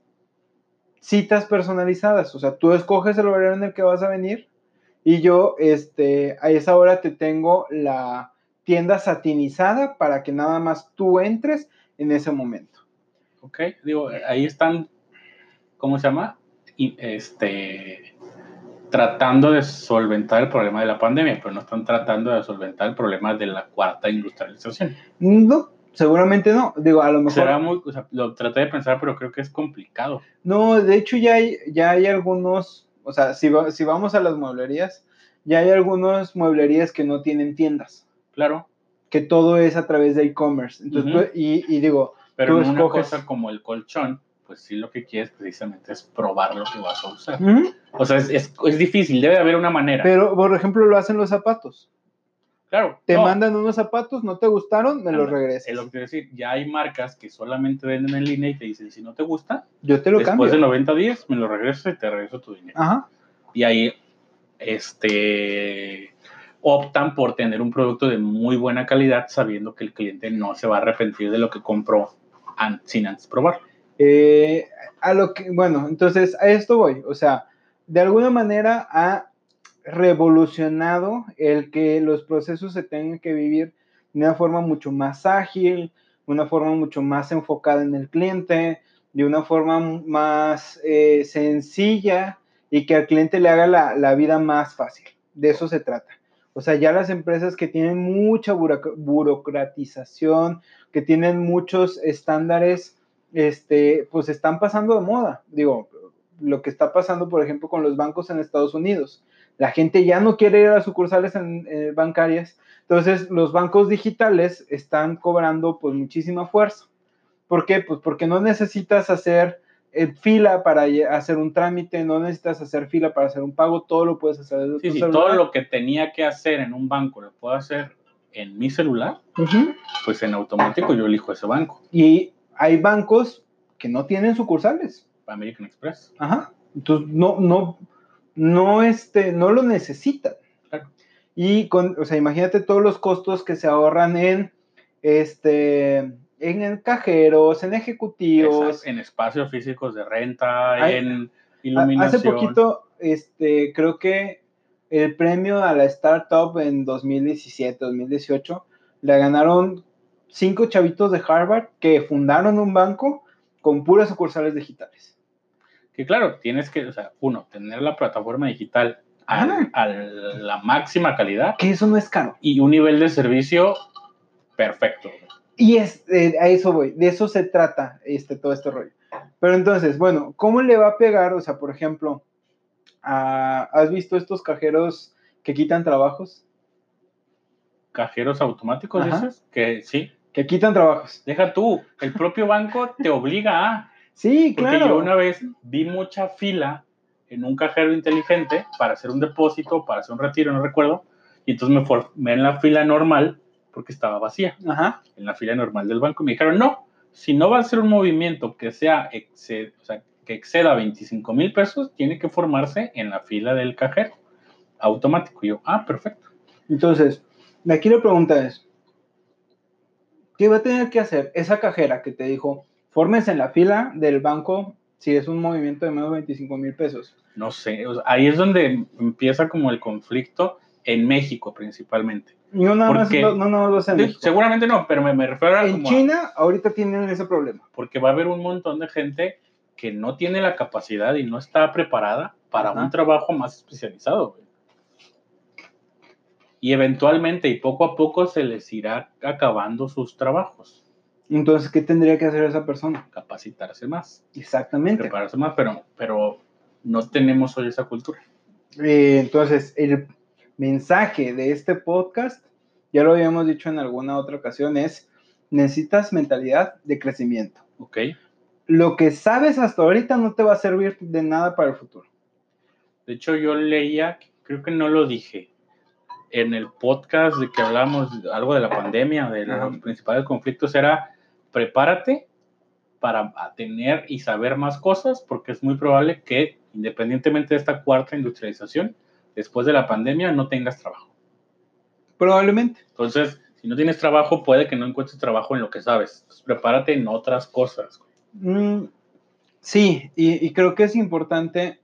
Citas personalizadas. O sea, tú escoges el horario en el que vas a venir y yo este, a esa hora te tengo la tienda satinizada para que nada más tú entres en ese momento. Ok, digo, ahí están, ¿cómo se llama? Y, este, tratando de solventar el problema de la pandemia, pero no están tratando de solventar el problema de la cuarta industrialización. No, seguramente no. Digo, a lo mejor... Será muy, o sea, lo traté de pensar, pero creo que es complicado. No, de hecho ya hay, ya hay algunos, o sea, si, va, si vamos a las mueblerías, ya hay algunas mueblerías que no tienen tiendas. Claro. Que todo es a través de e-commerce. Entonces, uh-huh. y, y digo, pero tú en una escoges... cosa como el colchón, pues sí lo que quieres precisamente es probar lo que vas a usar. Uh-huh. O sea, es, es, es difícil, debe haber una manera. Pero, por ejemplo, lo hacen los zapatos. Claro. Te no. mandan unos zapatos, no te gustaron, me Anda, los regresas. Es lo que quiero decir, ya hay marcas que solamente venden en línea y te dicen, si no te gusta, yo te lo después cambio. de noventa días me lo regreso y te regreso tu dinero. Ajá. Y ahí este, optan por tener un producto de muy buena calidad sabiendo que el cliente no se va a arrepentir de lo que compró an- sin antes probarlo. Eh, a lo que, bueno, entonces a esto voy. O sea, de alguna manera ha revolucionado el que los procesos se tengan que vivir de una forma mucho más ágil, de una forma mucho más enfocada en el cliente, de una forma más eh, sencilla y que al cliente le haga la, la vida más fácil. De eso se trata. O sea, ya las empresas que tienen mucha buro- burocratización, que tienen muchos estándares, este, pues están pasando de moda. Digo, lo que está pasando, por ejemplo, con los bancos en Estados Unidos. La gente ya no quiere ir a las sucursales en, eh, bancarias, entonces los bancos digitales están cobrando pues muchísima fuerza. ¿Por qué? Pues porque no necesitas hacer eh, fila para hacer un trámite, no necesitas hacer fila para hacer un pago, todo lo puedes hacer desde sí, tu sí, celular. Todo lo que tenía que hacer en un banco lo puedo hacer en mi celular, uh-huh. Pues en automático yo elijo ese banco. Y hay bancos que no tienen sucursales. American Express. Ajá. Entonces no, no, no, este, no lo necesitan. Claro. Y con, o sea, imagínate todos los costos que se ahorran en, este, en cajeros, en ejecutivos. Exacto. En espacios físicos de renta, Hay, en iluminación. Hace poquito, este, creo que el premio a la startup en dos mil diecisiete, dos mil dieciocho, le ganaron cinco chavitos de Harvard que fundaron un banco con puras sucursales digitales. Que claro, tienes que, o sea, uno, tener la plataforma digital al, a la máxima calidad. Que eso no es caro. Y un nivel de servicio perfecto. Y es, eh, a eso voy, de eso se trata este, todo este rollo. Pero entonces, bueno, ¿cómo le va a pegar? O sea, por ejemplo, a, ¿has visto estos cajeros que quitan trabajos? ¿Cajeros automáticos, Ajá. dices? Que sí. Que quitan trabajos. Deja tú, el propio banco te obliga a... Sí, porque claro. Porque yo una vez vi mucha fila en un cajero inteligente para hacer un depósito, para hacer un retiro, no recuerdo, y entonces me formé en la fila normal porque estaba vacía. Ajá. En la fila normal del banco. Y me dijeron, no, si no va a ser un movimiento que sea, ex, o sea, que exceda veinticinco mil pesos tiene que formarse en la fila del cajero automático. Y yo, ah, perfecto. Entonces, aquí la pregunta es, ¿qué va a tener que hacer esa cajera que te dijo, fórmese en la fila del banco si es un movimiento de menos de veinticinco mil pesos? No sé, o sea, ahí es donde empieza como el conflicto en México principalmente. No nada más, Porque, no, no nada más en sí, México. seguramente no, pero me, me refiero a En como China a, ahorita tienen ese problema. porque va a haber un montón de gente que no tiene la capacidad y no está preparada para Ajá. un trabajo más especializado, güey. Y eventualmente y poco a poco se les irá acabando sus trabajos. Entonces, ¿qué tendría que hacer esa persona? Capacitarse más. Exactamente. Prepararse más, pero, pero no tenemos hoy esa cultura. Eh, entonces, el mensaje de este podcast, ya lo habíamos dicho en alguna otra ocasión, es necesitas mentalidad de crecimiento. Ok. Lo que sabes hasta ahorita no te va a servir de nada para el futuro. De hecho, yo leía, creo que no lo dije, en el podcast de que hablamos algo de la pandemia, de los Ajá. principales conflictos, era prepárate para tener y saber más cosas, porque es muy probable que, independientemente de esta cuarta industrialización, después de la pandemia no tengas trabajo. Probablemente. Entonces, si no tienes trabajo, puede que no encuentres trabajo en lo que sabes. Entonces, prepárate en otras cosas. Mm, sí, y, y creo que es importante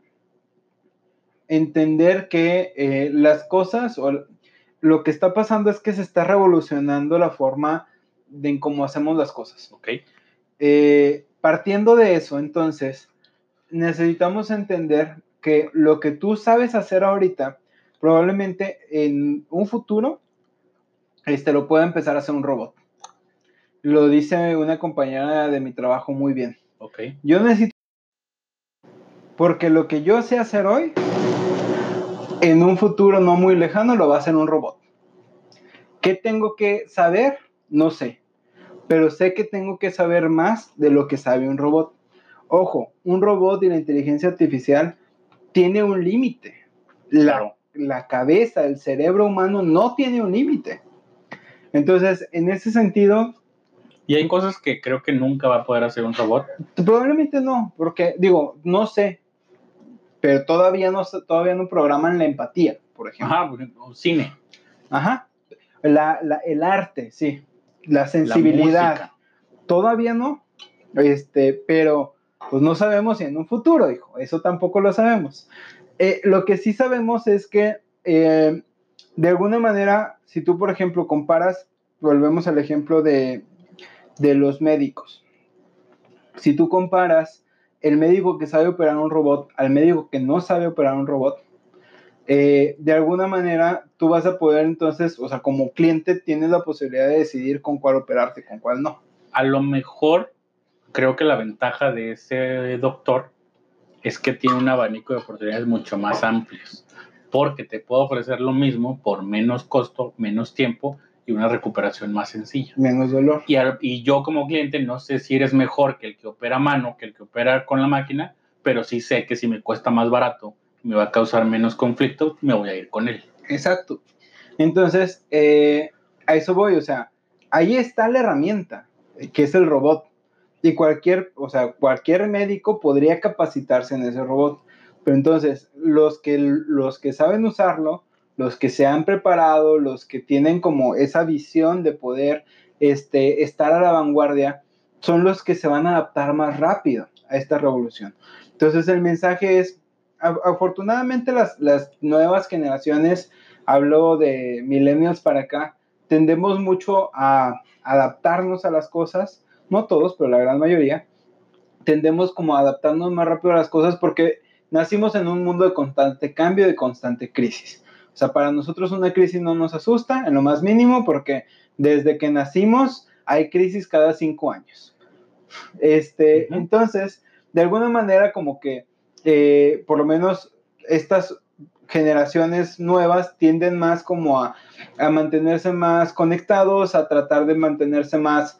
entender que eh, las cosas o lo que está pasando es que se está revolucionando la forma de en cómo hacemos las cosas. Ok. Eh, partiendo de eso, entonces, necesitamos entender que lo que tú sabes hacer ahorita, probablemente en un futuro, este, lo pueda empezar a hacer un robot. Lo dice una compañera de mi trabajo muy bien. Ok. Yo necesito, porque lo que yo sé hacer hoy, en un futuro no muy lejano, lo va a hacer un robot. ¿Qué tengo que saber? No sé. Pero sé que tengo que saber más de lo que sabe un robot. Ojo, un robot y la inteligencia artificial tiene un límite. La, Claro. la cabeza, el cerebro humano no tiene un límite. Entonces, en ese sentido... Y hay cosas que creo que nunca va a poder hacer un robot. Probablemente no, porque, digo, no sé, pero todavía no, todavía no programan la empatía, por ejemplo. Ajá, o cine. Ajá. La, la, el arte, sí. La sensibilidad. La todavía no, este, pero pues no sabemos si en un futuro, hijo, eso tampoco lo sabemos. Eh, lo que sí sabemos es que eh, de alguna manera, si tú, por ejemplo, comparas, volvemos al ejemplo de, de los médicos. Si tú comparas el médico que sabe operar un robot al médico que no sabe operar un robot, eh, de alguna manera tú vas a poder entonces, o sea, como cliente tienes la posibilidad de decidir con cuál operarte, con cuál no. A lo mejor creo que la ventaja de ese doctor es que tiene un abanico de oportunidades mucho más amplios, porque te puedo ofrecer lo mismo por menos costo, menos tiempo y una recuperación más sencilla. Menos dolor. Y, y yo como cliente no sé si eres mejor que el que opera a mano, que el que opera con la máquina, pero sí sé que si me cuesta más barato, me va a causar menos conflicto, me voy a ir con él. Exacto. Entonces, eh, a eso voy, o sea, ahí está la herramienta, que es el robot. Y cualquier, o sea, cualquier médico podría capacitarse en ese robot. Pero entonces, los que, los que saben usarlo, los que se han preparado, los que tienen como esa visión de poder este, estar a la vanguardia, son los que se van a adaptar más rápido a esta revolución. Entonces, el mensaje es, afortunadamente las, las nuevas generaciones, hablo de millennials para acá, tendemos mucho a adaptarnos a las cosas, no todos, pero la gran mayoría, tendemos como a adaptarnos más rápido a las cosas porque nacimos en un mundo de constante cambio, de constante crisis. O sea, para nosotros una crisis no nos asusta en lo más mínimo porque desde que nacimos hay crisis cada cinco años. Este, uh-huh. Entonces, de alguna manera como que eh, por lo menos estas generaciones nuevas tienden más como a, a mantenerse más conectados, a tratar de mantenerse más,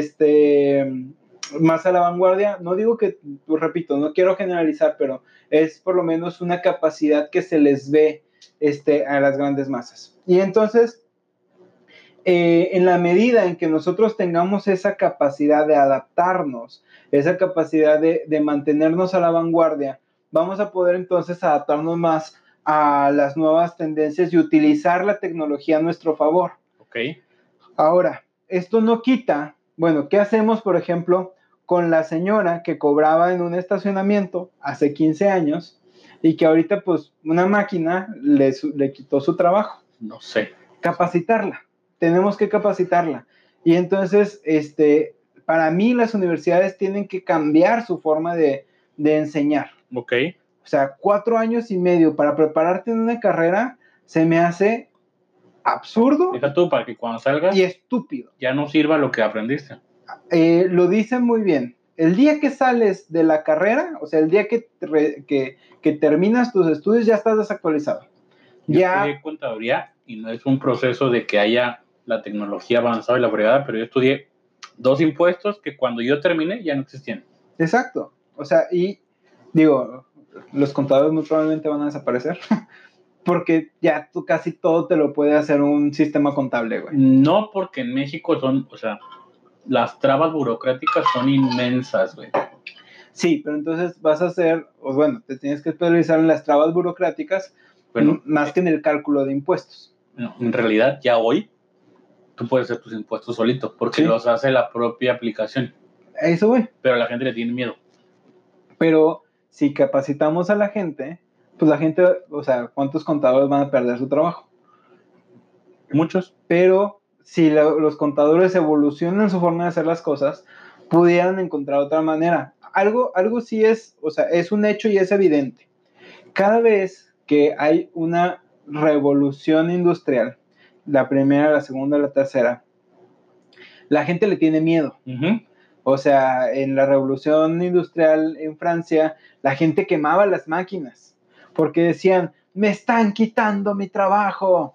este, más a la vanguardia. No digo que, pues, repito, no quiero generalizar, pero es por lo menos una capacidad que se les ve este, a las grandes masas. Y entonces, eh, en la medida en que nosotros tengamos esa capacidad de adaptarnos, esa capacidad de, de mantenernos a la vanguardia, vamos a poder entonces adaptarnos más a las nuevas tendencias y utilizar la tecnología a nuestro favor. Ok. Ahora, esto no quita, bueno, ¿qué hacemos, por ejemplo, con la señora que cobraba en un estacionamiento hace quince años y que ahorita, pues, una máquina le, le quitó su trabajo? No sé. Capacitarla. Tenemos que capacitarla. Y entonces, este, para mí las universidades tienen que cambiar su forma de, de enseñar. Ok. O sea, cuatro años y medio para prepararte en una carrera se me hace absurdo. Deja tú para que cuando salgas y estúpido. Ya no sirva lo que aprendiste. Eh, lo dicen muy bien. El día que sales de la carrera, o sea, el día que, re, que, que terminas tus estudios, ya estás desactualizado. Yo ya estudié contaduría y no es un proceso de que haya la tecnología avanzada y la fregada, pero yo estudié dos impuestos que cuando yo terminé ya no existían. Exacto. O sea, y digo, los contadores muy probablemente van a desaparecer porque ya tú casi todo te lo puede hacer un sistema contable, güey. No, porque en México son, o sea, las trabas burocráticas son inmensas, güey. Sí, pero entonces vas a hacer, o bueno, te tienes que especializar en las trabas burocráticas, bueno, más eh, que en el cálculo de impuestos. No, en realidad, ya hoy, tú puedes hacer tus impuestos solito, porque sí. los hace la propia aplicación. Eso, güey. Pero a la gente le tiene miedo. Pero si capacitamos a la gente, pues la gente, o sea, ¿cuántos contadores van a perder su trabajo? Muchos. Pero si la, los contadores evolucionan su forma de hacer las cosas, pudieran encontrar otra manera. Algo, algo sí es, o sea, es un hecho y es evidente. Cada vez que hay una revolución industrial, la primera, la segunda, la tercera, la gente le tiene miedo. Uh-huh. O sea, en la revolución industrial en Francia, la gente quemaba las máquinas porque decían, me están quitando mi trabajo.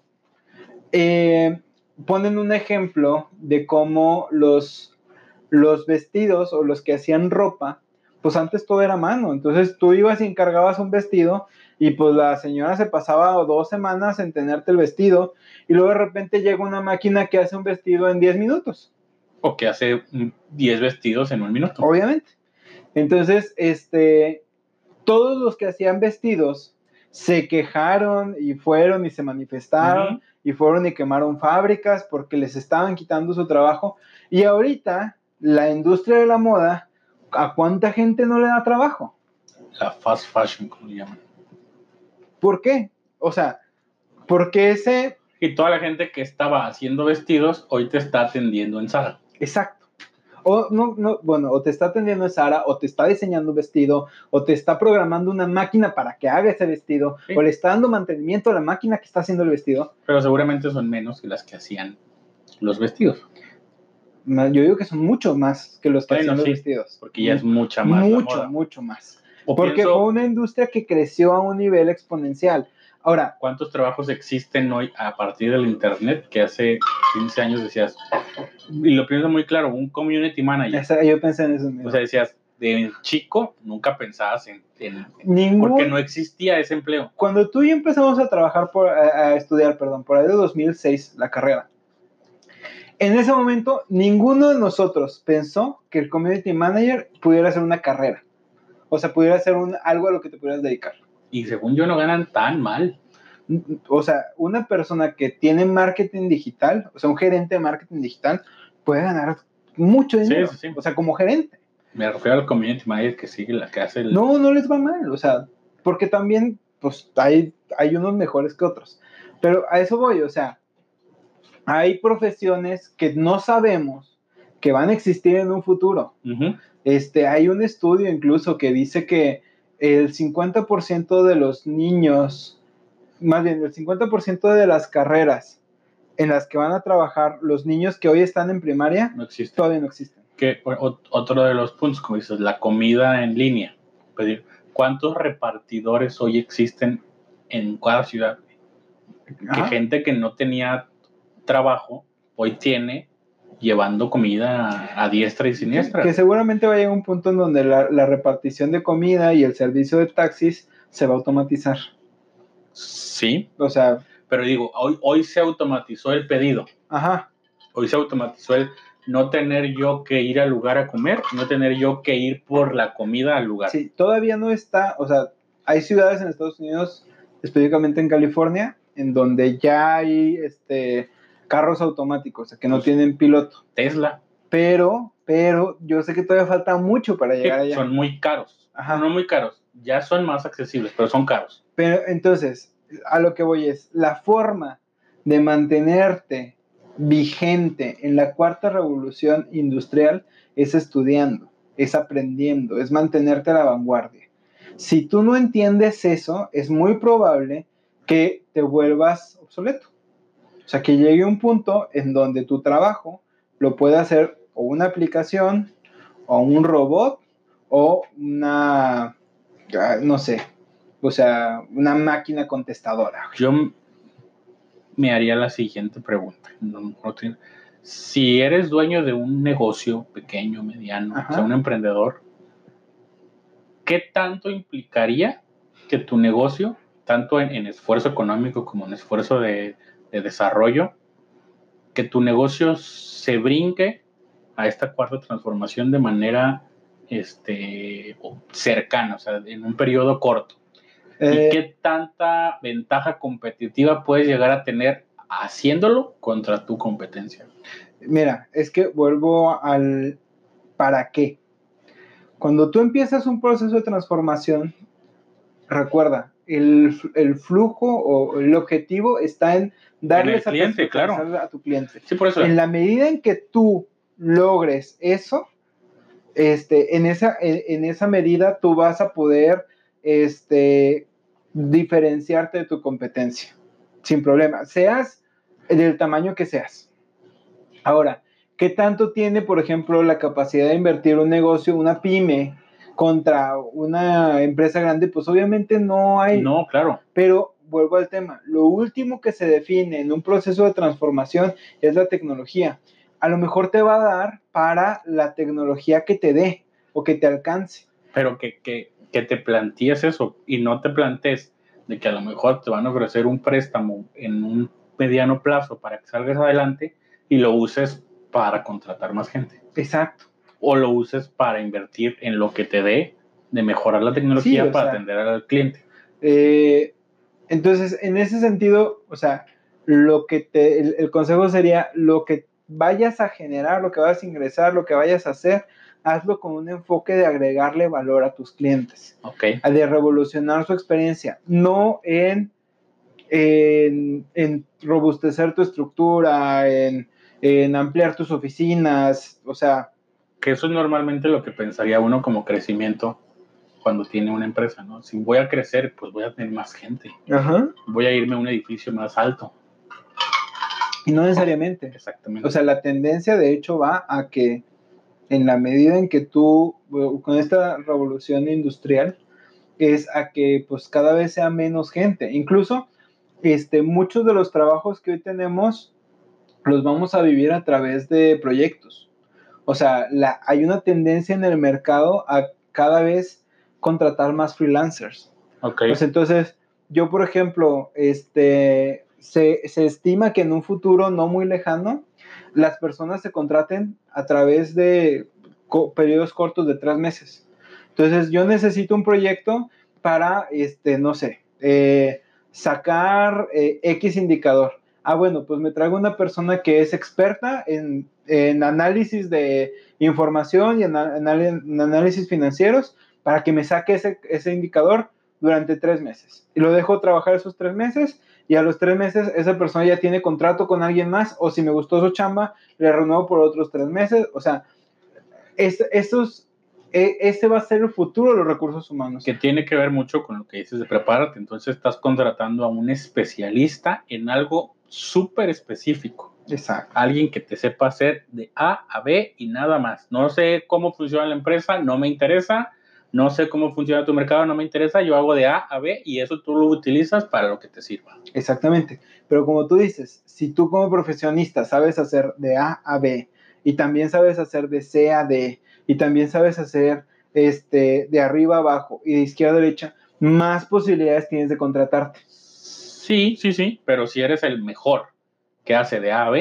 Eh, ponen un ejemplo de cómo los, los vestidos o los que hacían ropa, pues antes todo era a mano. Entonces tú ibas y encargabas un vestido y pues la señora se pasaba dos semanas en tenerte el vestido y luego de repente llega una máquina que hace un vestido en diez minutos. O que hace diez vestidos en un minuto. Obviamente. Entonces, este, todos los que hacían vestidos se quejaron y fueron y se manifestaron uh-huh. y fueron y quemaron fábricas porque les estaban quitando su trabajo. Y ahorita, la industria de la moda, ¿a cuánta gente no le da trabajo? La fast fashion, como le llaman. ¿Por qué? O sea, porque ese... Y toda la gente que estaba haciendo vestidos, hoy te está atendiendo en Zara. Exacto. O no, no, bueno, o te está atendiendo en Zara, o te está diseñando un vestido, o te está programando una máquina para que haga ese vestido, sí. o le está dando mantenimiento a la máquina que está haciendo el vestido. Pero seguramente son menos que las que hacían los vestidos. Yo digo que son mucho más que los que bueno, hacían sí, los vestidos. Porque ya es mucha más. Mucho, mucho más. O porque pienso, fue una industria que creció a un nivel exponencial. Ahora, ¿cuántos trabajos existen hoy a partir del internet que hace quince años decías? Y lo pienso muy claro, un community manager. Esa, yo pensé en eso mismo. O sea, decías, de chico nunca pensabas en, en Ningún, porque no existía ese empleo. Cuando tú y yo empezamos a trabajar, por, a, a estudiar, perdón, por ahí de dos mil seis, la carrera, en ese momento ninguno de nosotros pensó que el community manager pudiera hacer una carrera. O sea, pudiera hacer un, algo a lo que te pudieras dedicar. Y según yo no ganan tan mal. O sea, una persona que tiene marketing digital, o sea, un gerente de marketing digital, puede ganar mucho dinero. Sí, sí, sí. O sea, como gerente. Me refiero al community manager que sigue la que hace el... No, no les va mal. O sea, porque también, pues, hay, hay unos mejores que otros. Pero a eso voy, o sea, hay profesiones que no sabemos que van a existir en un futuro. Uh-huh. Este, hay un estudio incluso que dice que el cincuenta por ciento de los niños, más bien el cincuenta por ciento de las carreras en las que van a trabajar los niños que hoy están en primaria, no existe. Todavía no existen. Que otro de los puntos, como dices, la comida en línea. ¿Cuántos repartidores hoy existen en cada ciudad? Que gente que no tenía trabajo hoy tiene llevando comida a diestra y siniestra. Que seguramente va a llegar un punto en donde la, la repartición de comida y el servicio de taxis se va a automatizar. Sí. O sea... Pero digo, hoy, hoy se automatizó el pedido. Ajá. Hoy se automatizó el no tener yo que ir al lugar a comer, no tener yo que ir por la comida al lugar. Sí, todavía no está, o sea, hay ciudades en Estados Unidos, específicamente en California, en donde ya hay este, carros automáticos, o sea, que no Pues, tienen piloto. Tesla. Pero, pero yo sé que todavía falta mucho para llegar allá. Son muy caros. Ajá. No muy caros, ya son más accesibles, pero son caros. Pero entonces, a lo que voy es, la forma de mantenerte vigente en la cuarta revolución industrial es estudiando, es aprendiendo, es mantenerte a la vanguardia. Si tú no entiendes eso, es muy probable que te vuelvas obsoleto. O sea, que llegue un punto en donde tu trabajo lo puede hacer o una aplicación, o un robot, o una, no sé, o sea, una máquina contestadora. Yo me haría la siguiente pregunta. No, no tiene, si eres dueño de un negocio pequeño, mediano, Ajá. o sea, un emprendedor, ¿qué tanto implicaría que tu negocio, tanto en, en esfuerzo económico como en esfuerzo de, de desarrollo, que tu negocio se brinque a esta cuarta transformación de manera este, cercana, o sea, en un periodo corto? Eh, ¿Y qué tanta ventaja competitiva puedes llegar a tener haciéndolo contra tu competencia? Mira, es que vuelvo al ¿para qué? Cuando tú empiezas un proceso de transformación, recuerda, el, el flujo o el objetivo está en darle en el cliente, claro. a tu cliente. Sí, por eso. En la medida en que tú logres eso, este, en, esa, en, en esa medida tú vas a poder este, diferenciarte de tu competencia, sin problema, seas del tamaño que seas. Ahora, ¿qué tanto tiene, por ejemplo, la capacidad de invertir un negocio, una pyme, contra una empresa grande? Pues obviamente no hay. No, claro. Pero vuelvo al tema, lo último que se define en un proceso de transformación es la tecnología. A lo mejor te va a dar para la tecnología que te dé o que te alcance. Pero que, que, que te plantees eso y no te plantees de que a lo mejor te van a ofrecer un préstamo en un mediano plazo para que salgas adelante y lo uses para contratar más gente. Exacto. O lo uses para invertir en lo que te dé de mejorar la tecnología sí, para sea, atender al cliente. Eh, entonces, en ese sentido, o sea, lo que te, el, el consejo sería lo que vayas a generar, lo que vayas a ingresar, lo que vayas a hacer, hazlo con un enfoque de agregarle valor a tus clientes, okay. de revolucionar su experiencia, no en, en, en robustecer tu estructura, en, en ampliar tus oficinas, o sea... Que eso es normalmente lo que pensaría uno como crecimiento cuando tiene una empresa, ¿no? Si voy a crecer, pues voy a tener más gente. Ajá. Voy a irme a un edificio más alto. Y no necesariamente. Exactamente. O sea, la tendencia de hecho va a que en la medida en que tú, con esta revolución industrial, es a que pues cada vez sea menos gente. Incluso este, muchos de los trabajos que hoy tenemos los vamos a vivir a través de proyectos. O sea, la, hay una tendencia en el mercado a cada vez contratar más freelancers. Okay. Pues entonces, yo por ejemplo, este, se, se estima que en un futuro no muy lejano, las personas se contraten a través de co- periodos cortos de tres meses. Entonces, yo necesito un proyecto para, este, no sé, eh, sacar eh, X indicador. Ah, bueno, pues me traigo una persona que es experta en, en análisis de información y en, anal- en análisis financieros para que me saque ese, ese indicador durante tres meses. Y lo dejo trabajar esos tres meses y a los tres meses esa persona ya tiene contrato con alguien más o si me gustó su chamba, le renuevo por otros tres meses. O sea, es, esos, este va a ser el futuro de los recursos humanos. Que tiene que ver mucho con lo que dices de prepárate. Entonces estás contratando a un especialista en algo súper específico. Exacto. Alguien que te sepa hacer de A a B y nada más. No sé cómo funciona la empresa, no me interesa. No sé cómo funciona tu mercado, no me interesa. Yo hago de A a B y eso tú lo utilizas para lo que te sirva. Exactamente. Pero como tú dices, si tú como profesionista sabes hacer de A a B y también sabes hacer de C a D y también sabes hacer este, de arriba a abajo y de izquierda a derecha, más posibilidades tienes de contratarte. Sí, sí, sí. Pero si eres el mejor que hace de A a B,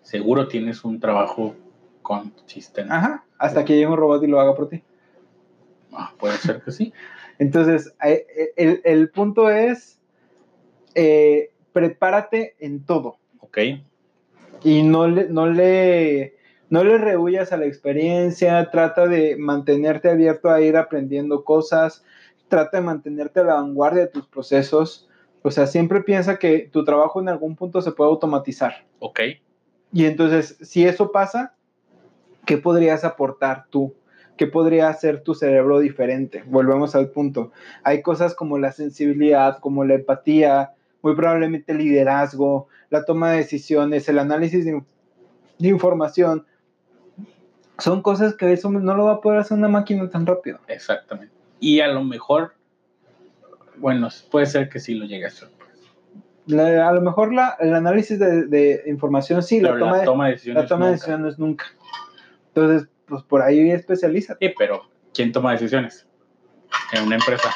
seguro tienes un trabajo consistente. Ajá, hasta que llegue un robot y lo haga por ti. Ah, puede ser que sí. Entonces, el, el punto es, eh, prepárate en todo. Ok. Y no le, no le, no le rehuyas a la experiencia, trata de mantenerte abierto a ir aprendiendo cosas, trata de mantenerte a la vanguardia de tus procesos. O sea, siempre piensa que tu trabajo en algún punto se puede automatizar. Ok. Y entonces, si eso pasa, ¿qué podrías aportar tú? ¿Qué podría hacer tu cerebro diferente? Volvemos al punto. Hay cosas como la sensibilidad, como la empatía, muy probablemente el liderazgo, la toma de decisiones, el análisis de, de información. Son cosas que eso no lo va a poder hacer una máquina tan rápido. Exactamente. Y a lo mejor, bueno, puede ser que sí lo llegue a hacer. La, a lo mejor la, el análisis de, de información sí, pero la toma, la de, toma de decisiones la toma de decisiones nunca. Entonces, pues por ahí especialízate. Sí, pero ¿quién toma decisiones? En una empresa.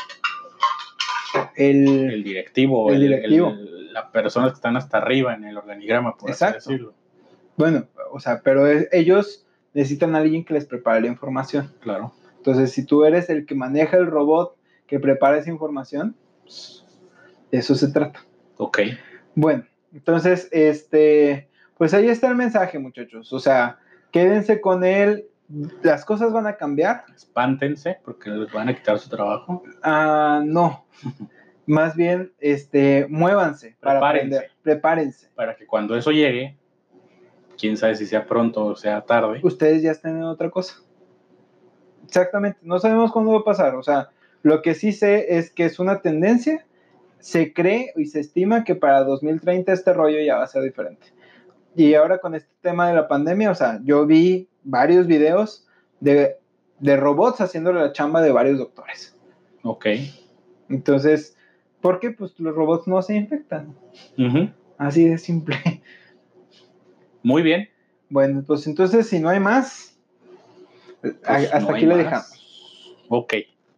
El, el directivo, el el, directivo. El, las personas que están hasta arriba en el organigrama, por Exacto. así decirlo. Bueno, o sea, pero es, ellos necesitan a alguien que les prepare la información. Claro. Entonces, si tú eres el que maneja el robot que prepara esa información, pues, de eso se trata. Ok. Bueno, entonces, este, pues ahí está el mensaje, muchachos. O sea, quédense con él. Las cosas van a cambiar. Espántense porque les van a quitar su trabajo. Ah, no. Más bien, este, muévanse para aprender. Prepárense. Para que cuando eso llegue, quién sabe si sea pronto o sea tarde, ustedes ya estén en otra cosa. Exactamente. No sabemos cuándo va a pasar. O sea, lo que sí sé es que es una tendencia. Se cree y se estima que para dos mil treinta este rollo ya va a ser diferente. Y ahora con este tema de la pandemia, o sea, yo vi varios videos de, de robots haciéndole la chamba de varios doctores. Ok. Entonces, ¿por qué? Pues los robots no se infectan. Uh-huh. Así de simple. Muy bien. Bueno, pues entonces, si no hay más, pues hasta no aquí le dejamos. Ok.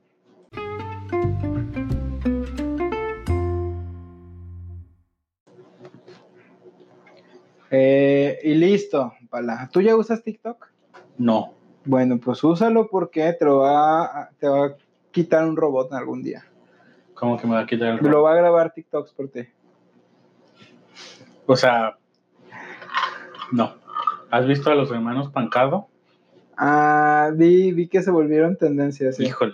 Eh, y listo, Pala. ¿Tú ya usas TikTok? No. Bueno, pues úsalo porque te, lo va, te va a quitar un robot algún día. ¿Cómo que me va a quitar el robot? Lo va a grabar TikToks por ti. O sea, no. ¿Has visto a los hermanos Pancado? Ah, vi, vi que se volvieron tendencias. ¿Sí? Híjole.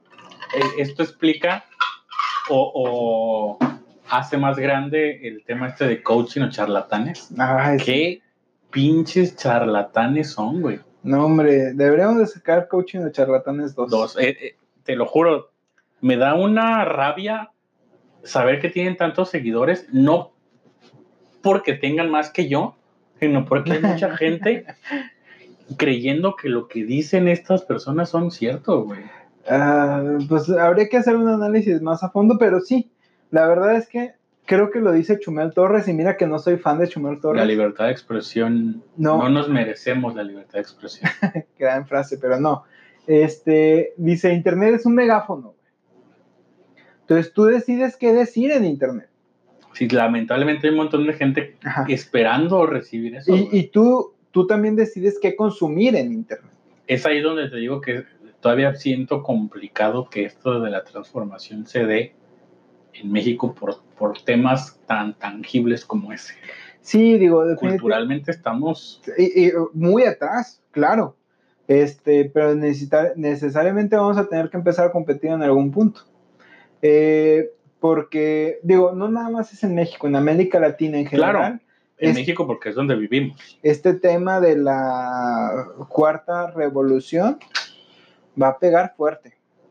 Esto explica o, o hace más grande el tema este de coaching o charlatanes. Ay, ¿Qué sí. pinches charlatanes son, güey? No, hombre, deberíamos de sacar coaching o charlatanes dos. Dos. Eh, eh, te lo juro, me da una rabia saber que tienen tantos seguidores, no porque tengan más que yo, sino porque hay mucha gente creyendo que lo que dicen estas personas son cierto, güey. Uh, pues habría que hacer un análisis más a fondo, pero sí, la verdad es que creo que lo dice Chumel Torres, y mira que no soy fan de Chumel Torres. La libertad de expresión, no, no nos merecemos la libertad de expresión. Gran frase, pero no. Este, dice, Internet es un megáfono, güey. Entonces tú decides qué decir en Internet. Sí, lamentablemente hay un montón de gente Ajá. esperando recibir eso. Y, y tú, tú también decides qué consumir en Internet. Es ahí donde te digo que todavía siento complicado que esto de la transformación se dé en México por, por temas tan tangibles como ese. Sí, digo, culturalmente estamos y, y muy atrás, claro. Este, pero necesitar, necesariamente vamos a tener que empezar a competir en algún punto. Eh, porque, digo, no nada más es en México, en América Latina en general. Claro, en es, México porque es donde vivimos. Este tema de la cuarta revolución va a pegar fuerte.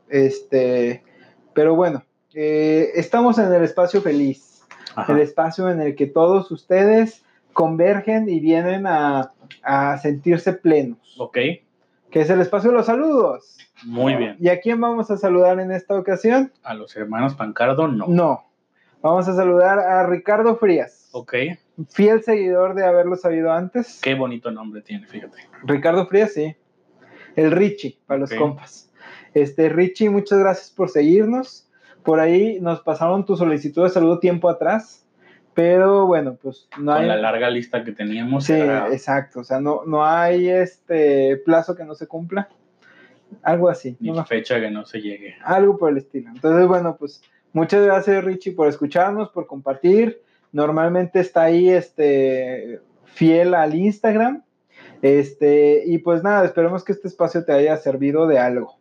Este, pero bueno, eh, estamos en el espacio feliz. Ajá. El espacio en el que todos ustedes convergen y vienen a, a sentirse plenos. Ok. Que es el espacio de los saludos. Muy bien. ¿Y a quién vamos a saludar en esta ocasión? A los hermanos Pancardo, no. No. Vamos a saludar a Ricardo Frías. Ok. Fiel seguidor de haberlo sabido antes. Qué bonito nombre tiene, fíjate. Ricardo Frías, sí. El Richie, para okay. los compas. Este, Richie, muchas gracias por seguirnos. Por ahí nos pasaron tu solicitud de saludo tiempo atrás. Pero bueno, pues no Con hay... la larga lista que teníamos. Sí, era... exacto, o sea, no, no hay este plazo que no se cumpla, algo así. Ni no fecha que no se llegue. Algo por el estilo. Entonces, bueno, pues muchas gracias, Richie, por escucharnos, por compartir. Normalmente está ahí este, fiel al Instagram. Este, y pues nada, esperemos que este espacio te haya servido de algo.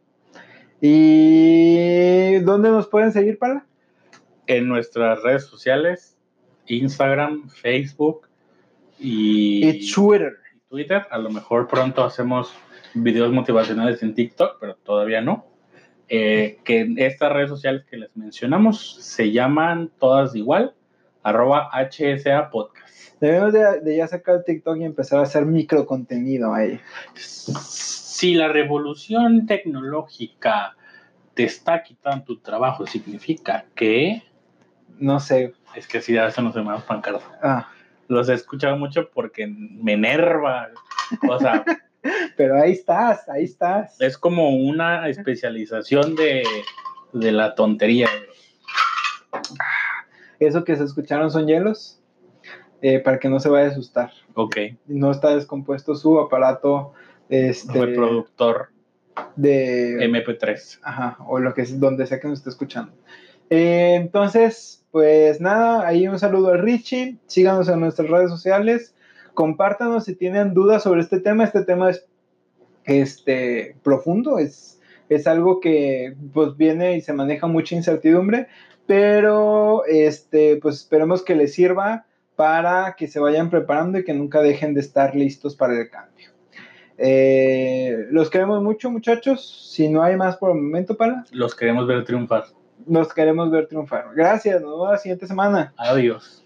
¿Y dónde nos pueden seguir, Pala? En nuestras redes sociales, Instagram, Facebook y, y Twitter. Twitter. A lo mejor pronto hacemos videos motivacionales en TikTok, pero todavía no. Eh, que estas redes sociales que les mencionamos se llaman todas igual, arroba H S A Podcast. Debemos de, de ya sacar el TikTok y empezar a hacer micro contenido ahí. Si la revolución tecnológica te está quitando tu trabajo, significa que... No sé. Es que sí, a eso no se me va a pancarta. Ah. Los he escuchado mucho porque me enerva. O sea... Pero ahí estás, ahí estás. Es como una especialización de, de la tontería. Eso que se escucharon son hielos, eh, para que no se vaya a asustar. Ok. No está descompuesto su aparato este, reproductor de eme pe tres. Ajá, o lo que es donde sea que nos esté escuchando. Eh, entonces, pues nada, ahí un saludo al Richie. Síganos en nuestras redes sociales. Compártanos si tienen dudas sobre este tema. Este tema es este, profundo, es, es algo que pues viene y se maneja mucha incertidumbre, pero este, pues esperemos que les sirva para que se vayan preparando y que nunca dejen de estar listos para el cambio. Eh, los queremos mucho, muchachos. Si no hay más por el momento, para los queremos ver triunfar. Los queremos ver triunfar. Gracias, nos vemos la siguiente semana. Adiós.